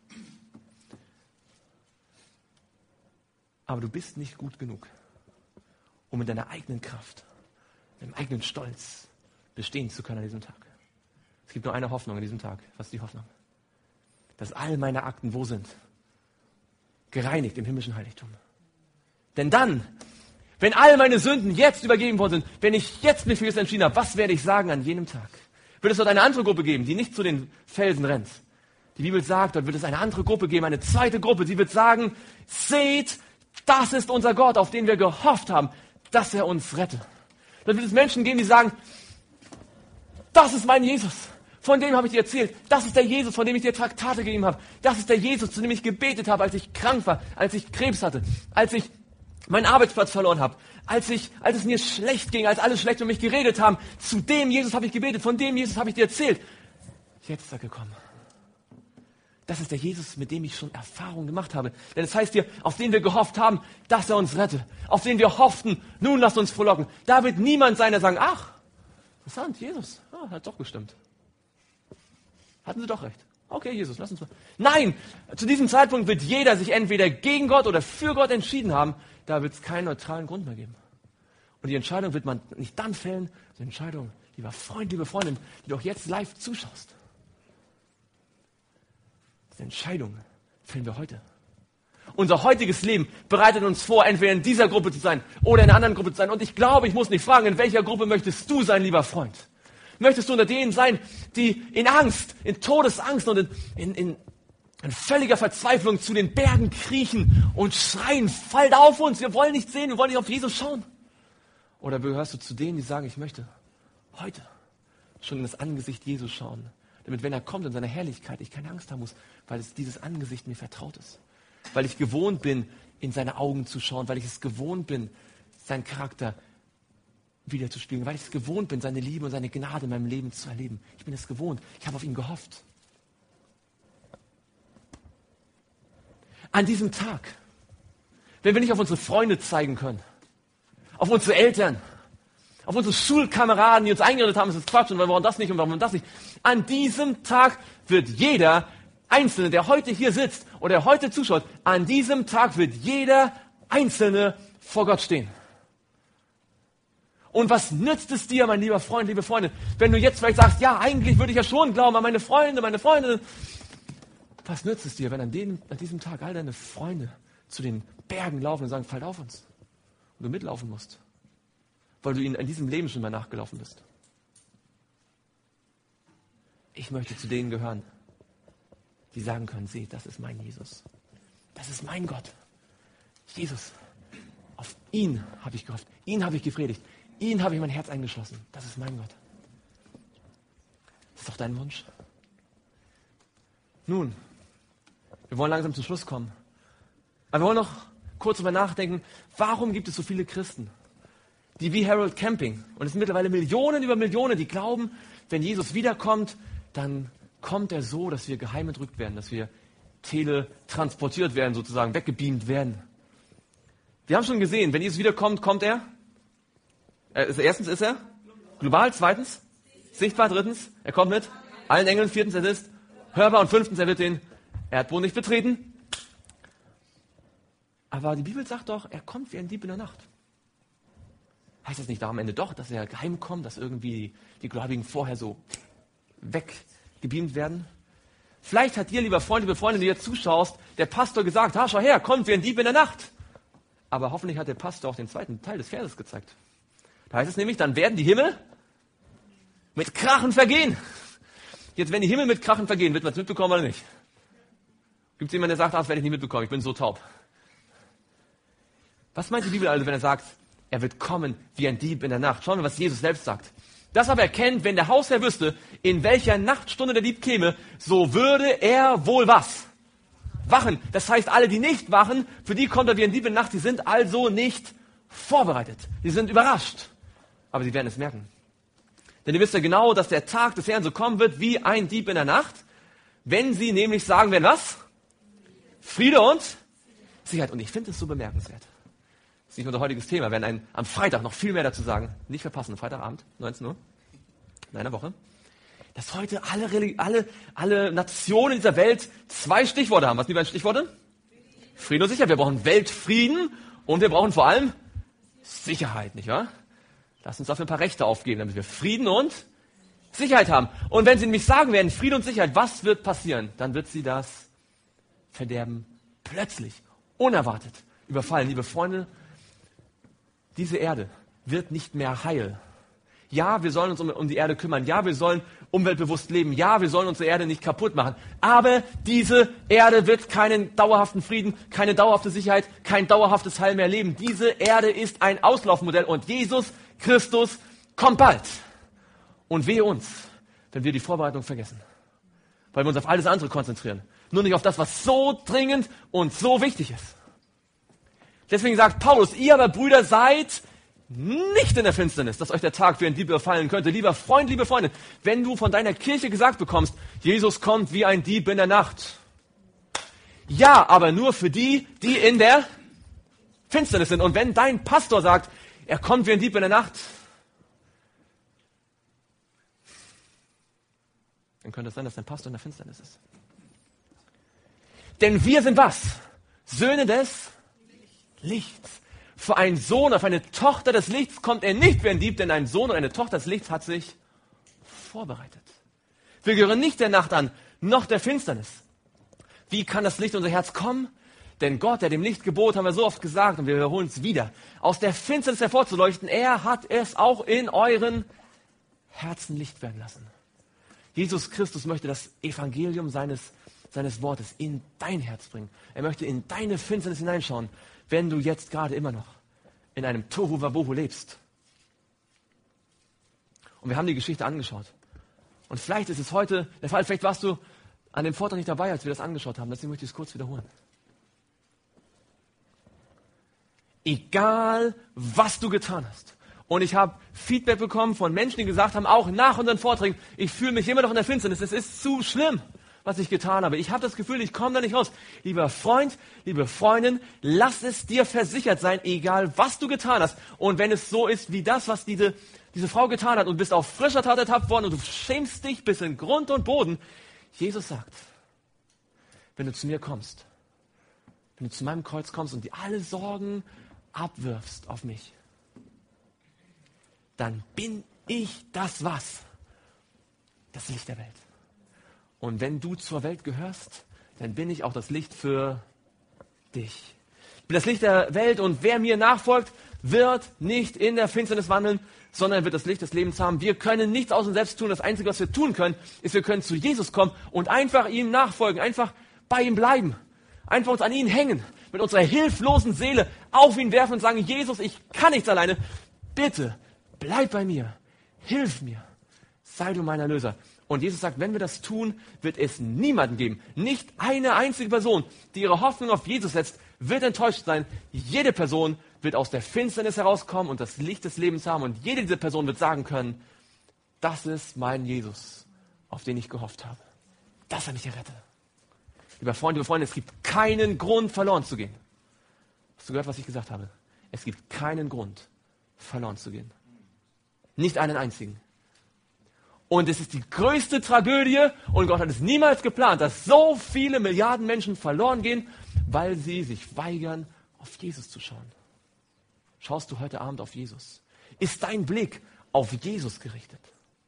Aber du bist nicht gut genug, um mit deiner eigenen Kraft, deinem eigenen Stolz bestehen zu können an diesem Tag. Es gibt nur eine Hoffnung an diesem Tag. Was ist die Hoffnung? Dass all meine Akten wo sind? Gereinigt im himmlischen Heiligtum. Denn dann, wenn all meine Sünden jetzt übergeben worden sind, wenn ich jetzt mich für Jesus entschieden habe, was werde ich sagen an jenem Tag? Wird es dort eine andere Gruppe geben, die nicht zu den Felsen rennt? Die Bibel sagt, dort wird es eine andere Gruppe geben, eine zweite Gruppe, die wird sagen, seht, das ist unser Gott, auf den wir gehofft haben, dass er uns rette. Dann wird es Menschen geben, die sagen, das ist mein Jesus, von dem habe ich dir erzählt. Das ist der Jesus, von dem ich dir Traktate gegeben habe. Das ist der Jesus, zu dem ich gebetet habe, als ich krank war, als ich Krebs hatte, als ich meinen Arbeitsplatz verloren habe, als es mir schlecht ging, als alle schlecht um mich geredet haben. Zu dem Jesus habe ich gebetet, von dem Jesus habe ich dir erzählt. Jetzt ist er gekommen. Das ist der Jesus, mit dem ich schon Erfahrung gemacht habe. Denn es heißt hier, auf den wir gehofft haben, dass er uns rette. Auf den wir hofften, nun lasst uns frohlocken. Da wird niemand sein, der sagt, ach, interessant, Jesus, hat doch gestimmt. Hatten sie doch recht. Okay, Jesus, lass uns mal. Nein, zu diesem Zeitpunkt wird jeder sich entweder gegen Gott oder für Gott entschieden haben. Da wird es keinen neutralen Grund mehr geben. Und die Entscheidung wird man nicht dann fällen, die Entscheidung, lieber Freund, liebe Freundin, die du auch jetzt live zuschaust. Die Entscheidung fällen wir heute. Unser heutiges Leben bereitet uns vor, entweder in dieser Gruppe zu sein oder in einer anderen Gruppe zu sein. Und ich glaube, ich muss nicht fragen, in welcher Gruppe möchtest du sein, lieber Freund? Möchtest du unter denen sein, die in Angst, in Todesangst und in völliger Verzweiflung zu den Bergen kriechen und schreien, fallt auf uns, wir wollen nicht sehen, wir wollen nicht auf Jesus schauen? Oder gehörst du zu denen, die sagen, ich möchte heute schon in das Angesicht Jesus schauen, damit, wenn er kommt in seiner Herrlichkeit, ich keine Angst haben muss, weil dieses Angesicht mir vertraut ist. Weil ich gewohnt bin, in seine Augen zu schauen, weil ich es gewohnt bin, seinen Charakter wiederzuspiegeln, weil ich es gewohnt bin, seine Liebe und seine Gnade in meinem Leben zu erleben. Ich bin es gewohnt. Ich habe auf ihn gehofft. An diesem Tag, wenn wir nicht auf unsere Freunde zeigen können, auf unsere Eltern, auf unsere Schulkameraden, die uns eingeredet haben, es ist Quatsch und warum das nicht und warum das nicht. An diesem Tag wird jeder Einzelne, der heute hier sitzt oder der heute zuschaut, an diesem Tag wird jeder Einzelne vor Gott stehen. Und was nützt es dir, mein lieber Freund, liebe Freundin, wenn du jetzt vielleicht sagst, ja, eigentlich würde ich ja schon glauben an meine Freunde, meine Freundinnen. Was nützt es dir, wenn an diesem Tag all deine Freunde zu den Bergen laufen und sagen, fallt auf uns. Und du mitlaufen musst, weil du ihnen in diesem Leben schon mal nachgelaufen bist. Ich möchte zu denen gehören, die sagen können, seht, das ist mein Jesus. Das ist mein Gott. Jesus, Auf ihn habe ich gehofft. Ihn habe ich gefredigt. Ihn habe ich mein Herz eingeschlossen. Das ist mein Gott. Das ist doch dein Wunsch. Nun, wir wollen langsam zum Schluss kommen. Aber wir wollen noch kurz darüber nachdenken, warum gibt es so viele Christen, die wie Harold Camping, und es sind mittlerweile Millionen über Millionen, die glauben, wenn Jesus wiederkommt, dann kommt er so, dass wir geheim entrückt werden, dass wir teletransportiert werden, sozusagen weggebeamt werden. Wir haben schon gesehen, wenn Jesus wiederkommt, kommt er. Erstens ist er global, zweitens sichtbar, drittens, er kommt mit allen Engeln, viertens, er ist hörbar und fünftens, er wird den Erdboden nicht betreten. Aber die Bibel sagt doch, er kommt wie ein Dieb in der Nacht. Heißt das nicht da am Ende doch, dass er geheim kommt, dass irgendwie die Gläubigen vorher so weggebeamt werden? Vielleicht hat dir, lieber Freund, liebe Freundin, die jetzt zuschaust, der Pastor gesagt, schau her, kommt wie ein Dieb in der Nacht. Aber hoffentlich hat der Pastor auch den zweiten Teil des Verses gezeigt. Da heißt es nämlich, dann werden die Himmel mit Krachen vergehen. Jetzt, wenn die Himmel mit Krachen vergehen, wird man es mitbekommen oder nicht? Gibt es jemanden, der sagt, das werde ich nicht mitbekommen, ich bin so taub. Was meint die Bibel also, wenn er sagt, er wird kommen wie ein Dieb in der Nacht? Schauen wir, was Jesus selbst sagt. Das aber erkennt, wenn der Hausherr wüsste, in welcher Nachtstunde der Dieb käme, so würde er wohl was? Wachen. Das heißt, alle, die nicht wachen, für die kommt er wie ein Dieb in der Nacht, die sind also nicht vorbereitet. Die sind überrascht. Aber sie werden es merken. Denn ihr wisst ja genau, dass der Tag des Herrn so kommen wird wie ein Dieb in der Nacht, wenn sie nämlich sagen werden, was? Friede und Sicherheit. Und ich finde es so bemerkenswert. Das ist nicht unser heutiges Thema. Wir werden am Freitag noch viel mehr dazu sagen. Nicht verpassen, Freitagabend, 19 Uhr, in einer Woche. Dass heute alle Nationen dieser Welt 2 Stichworte haben. Was sind die beiden Stichworte? Frieden und Sicherheit. Wir brauchen Weltfrieden und wir brauchen vor allem Sicherheit, nicht wahr? Lass uns dafür ein paar Rechte aufgeben, damit wir Frieden und Sicherheit haben. Und wenn sie nämlich sagen werden, Frieden und Sicherheit, was wird passieren? Dann wird sie das Verderben plötzlich, unerwartet überfallen. Liebe Freunde, diese Erde wird nicht mehr heil. Ja, wir sollen uns um die Erde kümmern. Ja, wir sollen umweltbewusst leben. Ja, wir sollen unsere Erde nicht kaputt machen. Aber diese Erde wird keinen dauerhaften Frieden, keine dauerhafte Sicherheit, kein dauerhaftes Heil mehr leben. Diese Erde ist ein Auslaufmodell und Jesus Christus kommt bald. Und wehe uns, wenn wir die Vorbereitung vergessen. Weil wir uns auf alles andere konzentrieren. Nur nicht auf das, was so dringend und so wichtig ist. Deswegen sagt Paulus, ihr aber Brüder seid nicht in der Finsternis, dass euch der Tag wie ein Dieb überfallen könnte. Lieber Freund, liebe Freundin, wenn du von deiner Kirche gesagt bekommst, Jesus kommt wie ein Dieb in der Nacht. Ja, aber nur für die, die in der Finsternis sind. Und wenn dein Pastor sagt, er kommt wie ein Dieb in der Nacht, dann könnte es sein, dass dein Pastor in der Finsternis ist. Denn wir sind was? Söhne des Lichts. Für einen Sohn, auf eine Tochter des Lichts kommt er nicht wie ein Dieb, denn ein Sohn und eine Tochter des Lichts hat sich vorbereitet. Wir gehören nicht der Nacht an, noch der Finsternis. Wie kann das Licht in unser Herz kommen? Denn Gott, der dem Licht gebot, haben wir so oft gesagt und wir wiederholen es wieder, aus der Finsternis hervorzuleuchten, er hat es auch in euren Herzen Licht werden lassen. Jesus Christus möchte das Evangelium seines Wortes in dein Herz bringen. Er möchte in deine Finsternis hineinschauen, wenn du jetzt gerade immer noch in einem Tohu Wabohu lebst. Und wir haben die Geschichte angeschaut. Und vielleicht ist es heute der Fall, vielleicht warst du an dem Vortrag nicht dabei, als wir das angeschaut haben. Deswegen möchte ich es kurz wiederholen. Egal, was du getan hast. Und ich habe Feedback bekommen von Menschen, die gesagt haben, auch nach unseren Vorträgen, ich fühle mich immer noch in der Finsternis. Es ist zu schlimm, was ich getan habe. Ich habe das Gefühl, ich komme da nicht raus. Lieber Freund, liebe Freundin, lass es dir versichert sein, egal was du getan hast. Und wenn es so ist wie das, was diese Frau getan hat und bist auf frischer Tat ertappt worden und du schämst dich bis in Grund und Boden, Jesus sagt, wenn du zu mir kommst, wenn du zu meinem Kreuz kommst und dir alle Sorgen abwirfst auf mich, dann bin ich das was? Das Licht der Welt. Und wenn du zur Welt gehörst, dann bin ich auch das Licht für dich. Ich bin das Licht der Welt und wer mir nachfolgt, wird nicht in der Finsternis wandeln, sondern wird das Licht des Lebens haben. Wir können nichts aus uns selbst tun. Das Einzige, was wir tun können, ist, wir können zu Jesus kommen und einfach ihm nachfolgen, einfach bei ihm bleiben, einfach uns an ihn hängen. mit unserer hilflosen Seele auf ihn werfen und sagen, Jesus, ich kann nichts alleine. Bitte, bleib bei mir. Hilf mir. Sei du mein Erlöser. Und Jesus sagt, wenn wir das tun, wird es niemanden geben. Nicht eine einzige Person, die ihre Hoffnung auf Jesus setzt, wird enttäuscht sein. Jede Person wird aus der Finsternis herauskommen und das Licht des Lebens haben. Und jede dieser Personen wird sagen können, das ist mein Jesus, auf den ich gehofft habe. Das hat mich gerettet. Lieber Freund, liebe Freunde, es gibt keinen Grund, verloren zu gehen. Hast du gehört, was ich gesagt habe? Es gibt keinen Grund, verloren zu gehen. Nicht einen einzigen. Und es ist die größte Tragödie und Gott hat es niemals geplant, dass so viele Milliarden Menschen verloren gehen, weil sie sich weigern, auf Jesus zu schauen. Schaust du heute Abend auf Jesus? Ist dein Blick auf Jesus gerichtet?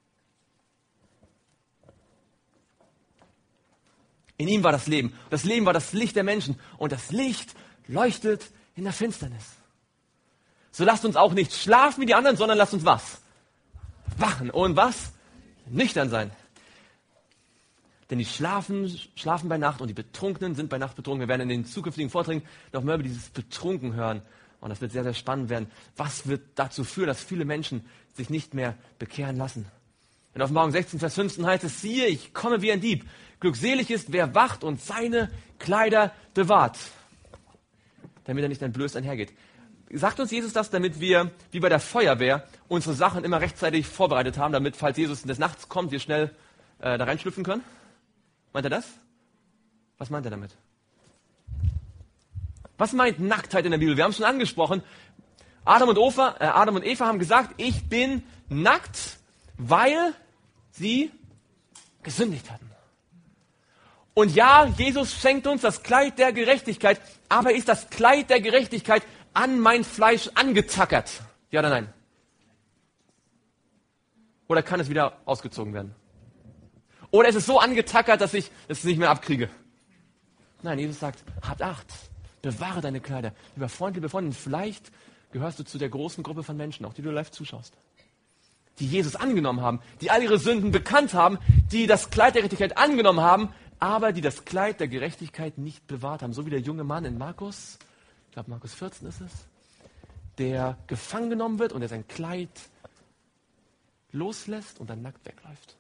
In ihm war das Leben. Das Leben war das Licht der Menschen. Und das Licht leuchtet in der Finsternis. So lasst uns auch nicht schlafen wie die anderen, sondern lasst uns was? Wachen. Und was? Nüchtern sein. Denn die schlafen bei Nacht und die Betrunkenen sind bei Nacht betrunken. Wir werden in den zukünftigen Vorträgen noch mehr über dieses Betrunken hören. Und das wird sehr, sehr spannend werden. Was wird dazu führen, dass viele Menschen sich nicht mehr bekehren lassen? In Offenbarung 16, Vers 15 heißt es, siehe, ich komme wie ein Dieb. Glückselig ist, wer wacht und seine Kleider bewahrt, damit er nicht entblößt einhergeht. Sagt uns Jesus das, damit wir, wie bei der Feuerwehr, unsere Sachen immer rechtzeitig vorbereitet haben, damit, falls Jesus des Nachts kommt, wir schnell da reinschlüpfen können? Meint er das? Was meint er damit? Was meint Nacktheit in der Bibel? Wir haben es schon angesprochen. Adam und Eva haben gesagt, ich bin nackt, weil sie gesündigt hatten. Und ja, Jesus schenkt uns das Kleid der Gerechtigkeit, aber ist das Kleid der Gerechtigkeit an mein Fleisch angetackert? Ja oder nein? Oder kann es wieder ausgezogen werden? Oder ist es so angetackert, dass ich es nicht mehr abkriege? Nein, Jesus sagt, habt Acht, bewahre deine Kleider. Lieber Freund, liebe Freundin, vielleicht gehörst du zu der großen Gruppe von Menschen, auch die du live zuschaust, die Jesus angenommen haben, die all ihre Sünden bekannt haben, die das Kleid der Gerechtigkeit angenommen haben, aber die das Kleid der Gerechtigkeit nicht bewahrt haben. So wie der junge Mann in Markus, ich glaube Markus 14 ist es, der gefangen genommen wird und der sein Kleid loslässt und dann nackt wegläuft.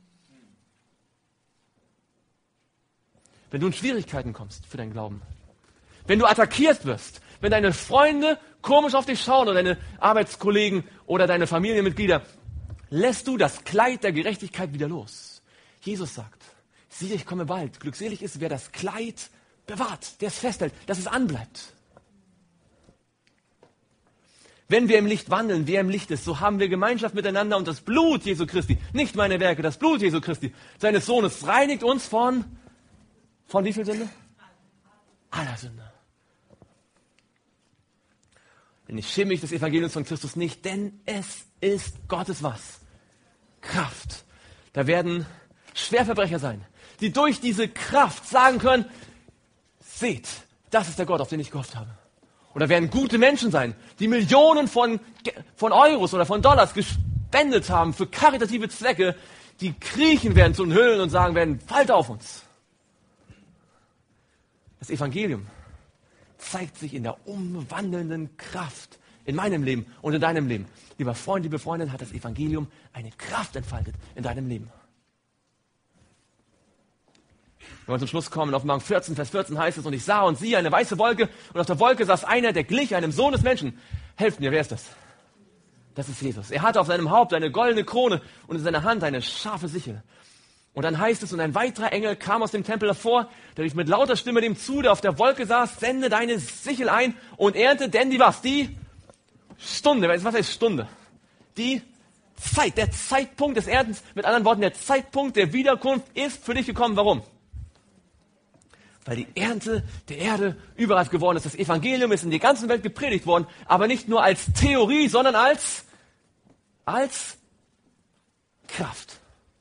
Wenn du in Schwierigkeiten kommst für deinen Glauben, wenn du attackiert wirst, wenn deine Freunde komisch auf dich schauen oder deine Arbeitskollegen oder deine Familienmitglieder, lässt du das Kleid der Gerechtigkeit wieder los. Jesus sagt, siehe, ich komme bald. Glückselig ist, wer das Kleid bewahrt, der es festhält, dass es anbleibt. Wenn wir im Licht wandeln, wer im Licht ist, so haben wir Gemeinschaft miteinander und das Blut Jesu Christi, nicht meine Werke, das Blut Jesu Christi, seines Sohnes, reinigt uns von wie viel Sünde? Aller Sünde. Denn ich schäme mich des Evangeliums von Christus nicht, denn es ist Gottes was? Kraft. Da werden Schwerverbrecher sein, die durch diese Kraft sagen können, seht, das ist der Gott, auf den ich gehofft habe. Oder werden gute Menschen sein, die Millionen von Euros oder von Dollars gespendet haben für karitative Zwecke, die kriechen werden zu den Höhlen und sagen werden, fallt auf uns. Das Evangelium zeigt sich in der umwandelnden Kraft in meinem Leben und in deinem Leben. Lieber Freund, liebe Freundin, hat das Evangelium eine Kraft entfaltet in deinem Leben. Wenn wir zum Schluss kommen, auf Offenbarung 14, Vers 14 heißt es, und ich sah und siehe eine weiße Wolke und auf der Wolke saß einer, der glich einem Sohn des Menschen. Helft mir, wer ist das? Das ist Jesus. Er hatte auf seinem Haupt eine goldene Krone und in seiner Hand eine scharfe Sichel. Und dann heißt es, und ein weiterer Engel kam aus dem Tempel hervor, der rief mit lauter Stimme dem zu, der auf der Wolke saß, sende deine Sichel ein und ernte, denn die was? Die Stunde. Was heißt Stunde? Die Zeit, der Zeitpunkt des Erntens. Mit anderen Worten, der Zeitpunkt der Wiederkunft ist für dich gekommen. Warum? Weil die Ernte der Erde überreif geworden ist. Das Evangelium ist in der ganzen Welt gepredigt worden, aber nicht nur als Theorie, sondern als Kraft.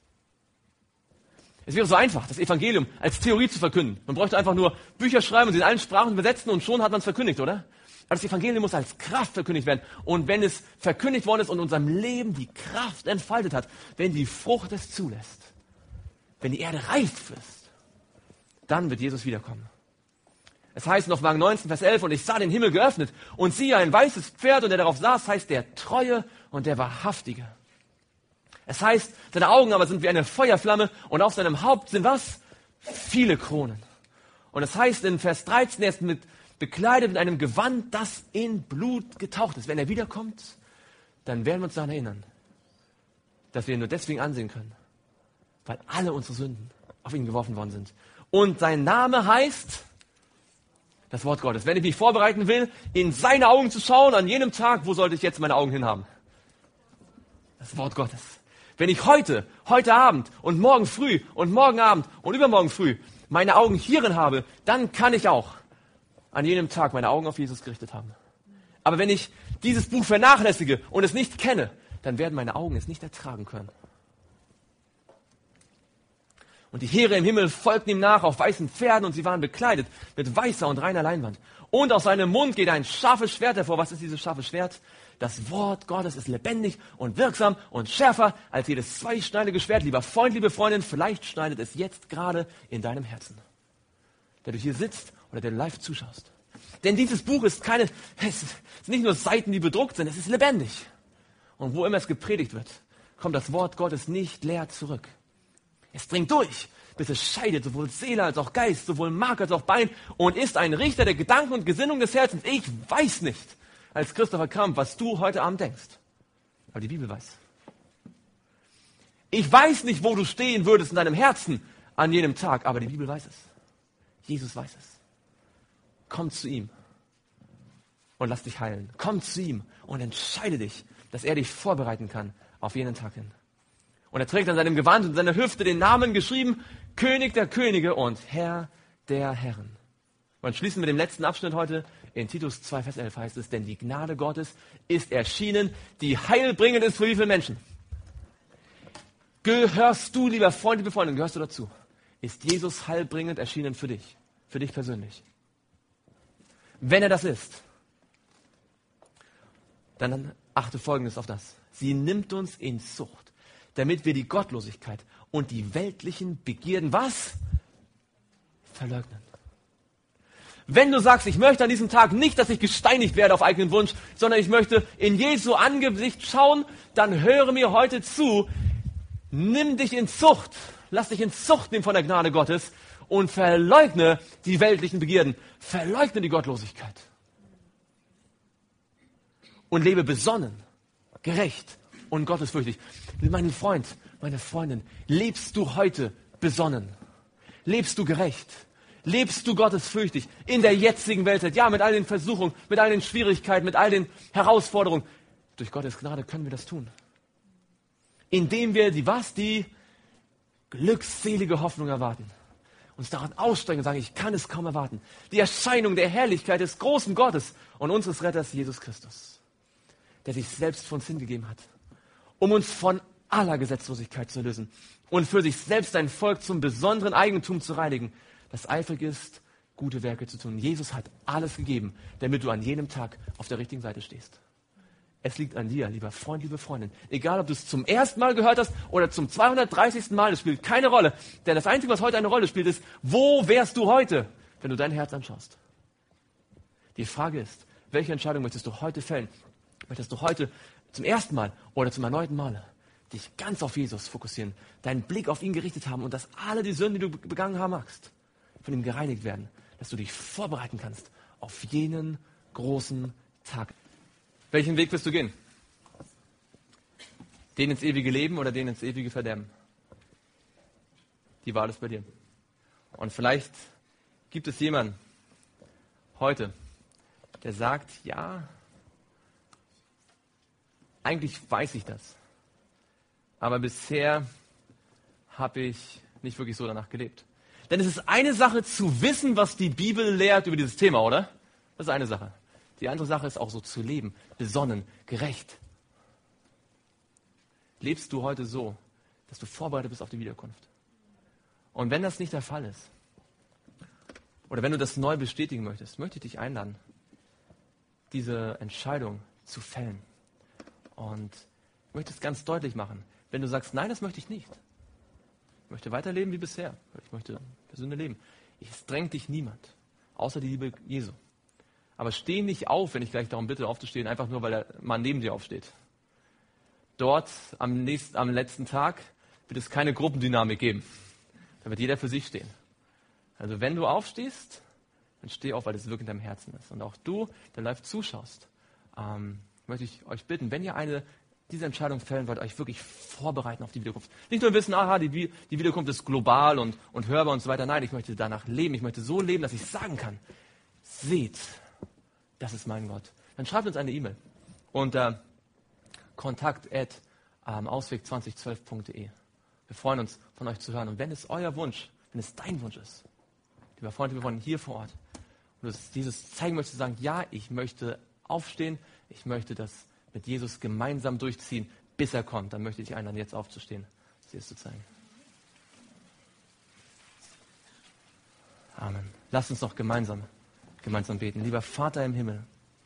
Es wäre so einfach, das Evangelium als Theorie zu verkünden. Man bräuchte einfach nur Bücher schreiben und sie in allen Sprachen übersetzen und schon hat man es verkündigt, oder? Aber das Evangelium muss als Kraft verkündigt werden. Und wenn es verkündigt worden ist und in unserem Leben die Kraft entfaltet hat, wenn die Frucht es zulässt, wenn die Erde reif ist, dann wird Jesus wiederkommen. Es heißt in Offenbarung 19, Vers 11, und ich sah den Himmel geöffnet und siehe ein weißes Pferd und der darauf saß, heißt der Treue und der Wahrhaftige. Es heißt, seine Augen aber sind wie eine Feuerflamme und auf seinem Haupt sind was? Viele Kronen. Und es heißt in Vers 13, er ist bekleidet mit einem Gewand, das in Blut getaucht ist. Wenn er wiederkommt, dann werden wir uns daran erinnern, dass wir ihn nur deswegen ansehen können, weil alle unsere Sünden auf ihn geworfen worden sind. Und sein Name heißt das Wort Gottes. Wenn ich mich vorbereiten will, in seine Augen zu schauen, an jenem Tag, wo sollte ich jetzt meine Augen hinhaben? Das Wort Gottes. Wenn ich heute Abend und morgen früh und morgen Abend und übermorgen früh meine Augen hierin habe, dann kann ich auch an jenem Tag meine Augen auf Jesus gerichtet haben. Aber wenn ich dieses Buch vernachlässige und es nicht kenne, dann werden meine Augen es nicht ertragen können. Und die Heere im Himmel folgten ihm nach auf weißen Pferden und sie waren bekleidet mit weißer und reiner Leinwand. Und aus seinem Mund geht ein scharfes Schwert hervor. Was ist dieses scharfe Schwert? Das Wort Gottes ist lebendig und wirksam und schärfer als jedes zweischneidige Schwert. Lieber Freund, liebe Freundin, vielleicht schneidet es jetzt gerade in deinem Herzen, der du hier sitzt oder der du live zuschaust. Denn dieses Buch ist es sind nicht nur Seiten, die bedruckt sind, es ist lebendig. Und wo immer es gepredigt wird, kommt das Wort Gottes nicht leer zurück. Es dringt durch, bis es scheidet, sowohl Seele als auch Geist, sowohl Mark als auch Bein und ist ein Richter der Gedanken und Gesinnung des Herzens. Ich weiß nicht, als Christopher Kramp, was du heute Abend denkst. Aber die Bibel weiß. Ich weiß nicht, wo du stehen würdest in deinem Herzen an jenem Tag, aber die Bibel weiß es. Jesus weiß es. Komm zu ihm und lass dich heilen. Komm zu ihm und entscheide dich, dass er dich vorbereiten kann auf jenen Tag hin. Und er trägt an seinem Gewand und seiner Hüfte den Namen geschrieben, König der Könige und Herr der Herren. Und schließen mit dem letzten Abschnitt heute. In Titus 2, Vers 11 heißt es, denn die Gnade Gottes ist erschienen, die heilbringend ist für wie viele Menschen? Gehörst du, lieber Freund, liebe Freundin, gehörst du dazu? Ist Jesus heilbringend erschienen für dich persönlich? Wenn er das ist, dann achte Folgendes auf das. Sie nimmt uns in Zucht, damit wir die Gottlosigkeit und die weltlichen Begierden, was? Verleugnen. Wenn du sagst, ich möchte an diesem Tag nicht, dass ich gesteinigt werde auf eigenen Wunsch, sondern ich möchte in Jesu Angesicht schauen, dann höre mir heute zu, nimm dich in Zucht, lass dich in Zucht nehmen von der Gnade Gottes und verleugne die weltlichen Begierden, verleugne die Gottlosigkeit und lebe besonnen, gerecht und gottesfürchtig. Mein Freund, meine Freundin, lebst du heute besonnen? Lebst du gerecht? Lebst du gottesfürchtig in der jetzigen Welt? Ja, mit all den Versuchungen, mit all den Schwierigkeiten, mit all den Herausforderungen. Durch Gottes Gnade können wir das tun. Indem wir die glückselige Hoffnung erwarten. Uns daran ausstrecken und sagen, ich kann es kaum erwarten. Die Erscheinung der Herrlichkeit des großen Gottes und unseres Retters Jesus Christus, der sich selbst für uns hingegeben hat, um uns von aller Gesetzlosigkeit zu lösen und für sich selbst ein Volk zum besonderen Eigentum zu reinigen, das eifrig ist, gute Werke zu tun. Jesus hat alles gegeben, damit du an jenem Tag auf der richtigen Seite stehst. Es liegt an dir, lieber Freund, liebe Freundin. Egal, ob du es zum ersten Mal gehört hast oder zum 230. Mal, es spielt keine Rolle. Denn das Einzige, was heute eine Rolle spielt, ist, wo wärst du heute, wenn du dein Herz anschaust? Die Frage ist, welche Entscheidung möchtest du heute fällen? Möchtest du heute zum ersten Mal oder zum erneuten Male dich ganz auf Jesus fokussieren, deinen Blick auf ihn gerichtet haben und dass alle die Sünden, die du begangen haben magst, von ihm gereinigt werden, dass du dich vorbereiten kannst auf jenen großen Tag. Welchen Weg wirst du gehen? Den ins ewige Leben oder den ins ewige Verderben? Die Wahl ist bei dir. Und vielleicht gibt es jemanden heute, der sagt, ja, eigentlich weiß ich das, aber bisher habe ich nicht wirklich so danach gelebt. Denn es ist eine Sache zu wissen, was die Bibel lehrt über dieses Thema, oder? Das ist eine Sache. Die andere Sache ist auch so zu leben, besonnen, gerecht. Lebst du heute so, dass du vorbereitet bist auf die Wiederkunft? Und wenn das nicht der Fall ist, oder wenn du das neu bestätigen möchtest, möchte ich dich einladen, diese Entscheidung zu fällen. Und ich möchte es ganz deutlich machen. Wenn du sagst, nein, das möchte ich nicht. Ich möchte weiterleben wie bisher. Ich möchte der Sünde leben. Es drängt dich niemand. außer die Liebe Jesu. Aber steh nicht auf, wenn ich gleich darum bitte, aufzustehen, einfach nur, weil der Mann neben dir aufsteht. Dort am letzten Tag wird es keine Gruppendynamik geben. Da wird jeder für sich stehen. Also wenn du aufstehst, dann steh auf, weil das wirklich in deinem Herzen ist. Und auch du, der live zuschaust, möchte ich euch bitten, wenn ihr diese Entscheidung fällen wollt, euch wirklich vorbereiten auf die Wiederkunft. Nicht nur wissen, die Wiederkunft ist global und hörbar und so weiter. Nein, ich möchte danach leben. Ich möchte so leben, dass ich sagen kann, seht, das ist mein Gott. Dann schreibt uns eine E-Mail unter kontakt@ausweg2012.de. Wir freuen uns, von euch zu hören. Und wenn es euer Wunsch, wenn es dein Wunsch ist, lieber Freund, wir wollen hier vor Ort, und du Jesus zeigen möchtest, sagen, ja, ich möchte aufstehen, ich möchte das mit Jesus gemeinsam durchziehen, bis er kommt, dann möchte ich dich einladen, jetzt aufzustehen, dir es zu zeigen. Amen. Lasst uns noch gemeinsam beten. Lieber Vater im Himmel,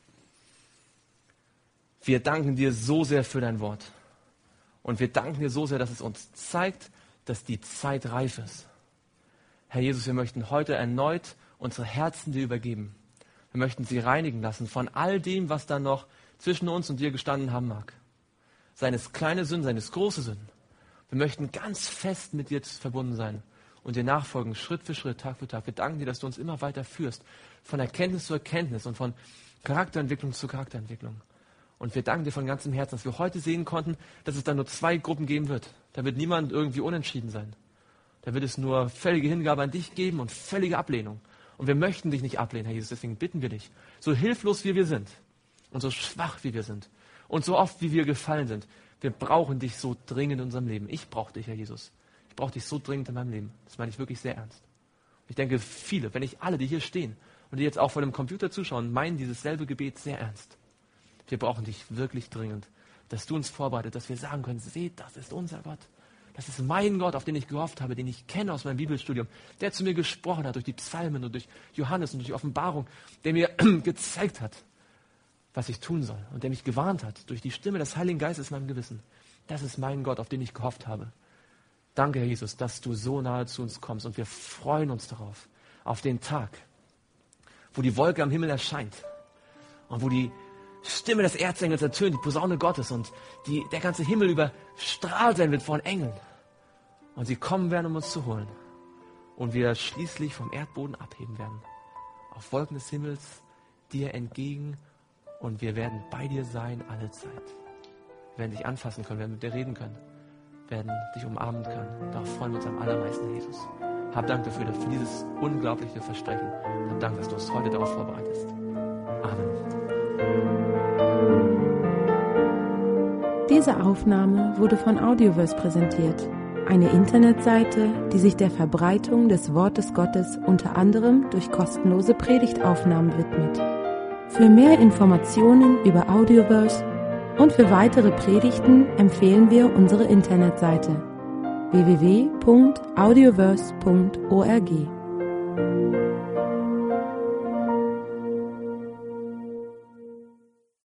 wir danken dir so sehr für dein Wort. Und wir danken dir so sehr, dass es uns zeigt, dass die Zeit reif ist. Herr Jesus, wir möchten heute erneut unsere Herzen dir übergeben. Wir möchten sie reinigen lassen von all dem, was da noch zwischen uns und dir gestanden haben mag. Seien es kleine Sünden, seien es große Sünden. Wir möchten ganz fest mit dir verbunden sein und dir nachfolgen, Schritt für Schritt, Tag für Tag. Wir danken dir, dass du uns immer weiter führst, von Erkenntnis zu Erkenntnis und von Charakterentwicklung zu Charakterentwicklung. Und wir danken dir von ganzem Herzen, dass wir heute sehen konnten, dass es da nur 2 Gruppen geben wird. Da wird niemand irgendwie unentschieden sein. Da wird es nur völlige Hingabe an dich geben und völlige Ablehnung. Und wir möchten dich nicht ablehnen, Herr Jesus, deswegen bitten wir dich, so hilflos wie wir sind und so schwach wie wir sind und so oft wie wir gefallen sind, wir brauchen dich so dringend in unserem Leben. Ich brauche dich, Herr Jesus. Ich brauche dich so dringend in meinem Leben. Das meine ich wirklich sehr ernst. Ich denke, viele, wenn nicht alle, die hier stehen und die jetzt auch vor dem Computer zuschauen, meinen dieses selbe Gebet sehr ernst. Wir brauchen dich wirklich dringend, dass du uns vorbereitest, dass wir sagen können, seht, das ist unser Gott. Das ist mein Gott, auf den ich gehofft habe, den ich kenne aus meinem Bibelstudium, der zu mir gesprochen hat durch die Psalmen und durch Johannes und durch die Offenbarung, der mir gezeigt hat, was ich tun soll und der mich gewarnt hat durch die Stimme des Heiligen Geistes in meinem Gewissen. Das ist mein Gott, auf den ich gehofft habe. Danke, Herr Jesus, dass du so nahe zu uns kommst und wir freuen uns darauf, auf den Tag, wo die Wolke am Himmel erscheint und wo die Stimme des Erzengels ertönt, die Posaune Gottes und der ganze Himmel überstrahlt sein wird von Engeln. Und sie kommen werden, um uns zu holen. Und wir schließlich vom Erdboden abheben werden. Auf Wolken des Himmels dir entgegen und wir werden bei dir sein alle Zeit. Wir werden dich anfassen können, werden mit dir reden können, werden dich umarmen können. Darauf freuen wir uns am allermeisten, Jesus. Hab Dank dafür, für dieses unglaubliche Versprechen. Hab Dank, dass du uns heute darauf vorbereitest. Amen. Diese Aufnahme wurde von Audioverse präsentiert, eine Internetseite, die sich der Verbreitung des Wortes Gottes unter anderem durch kostenlose Predigtaufnahmen widmet. Für mehr Informationen über Audioverse und für weitere Predigten empfehlen wir unsere Internetseite www.audioverse.org.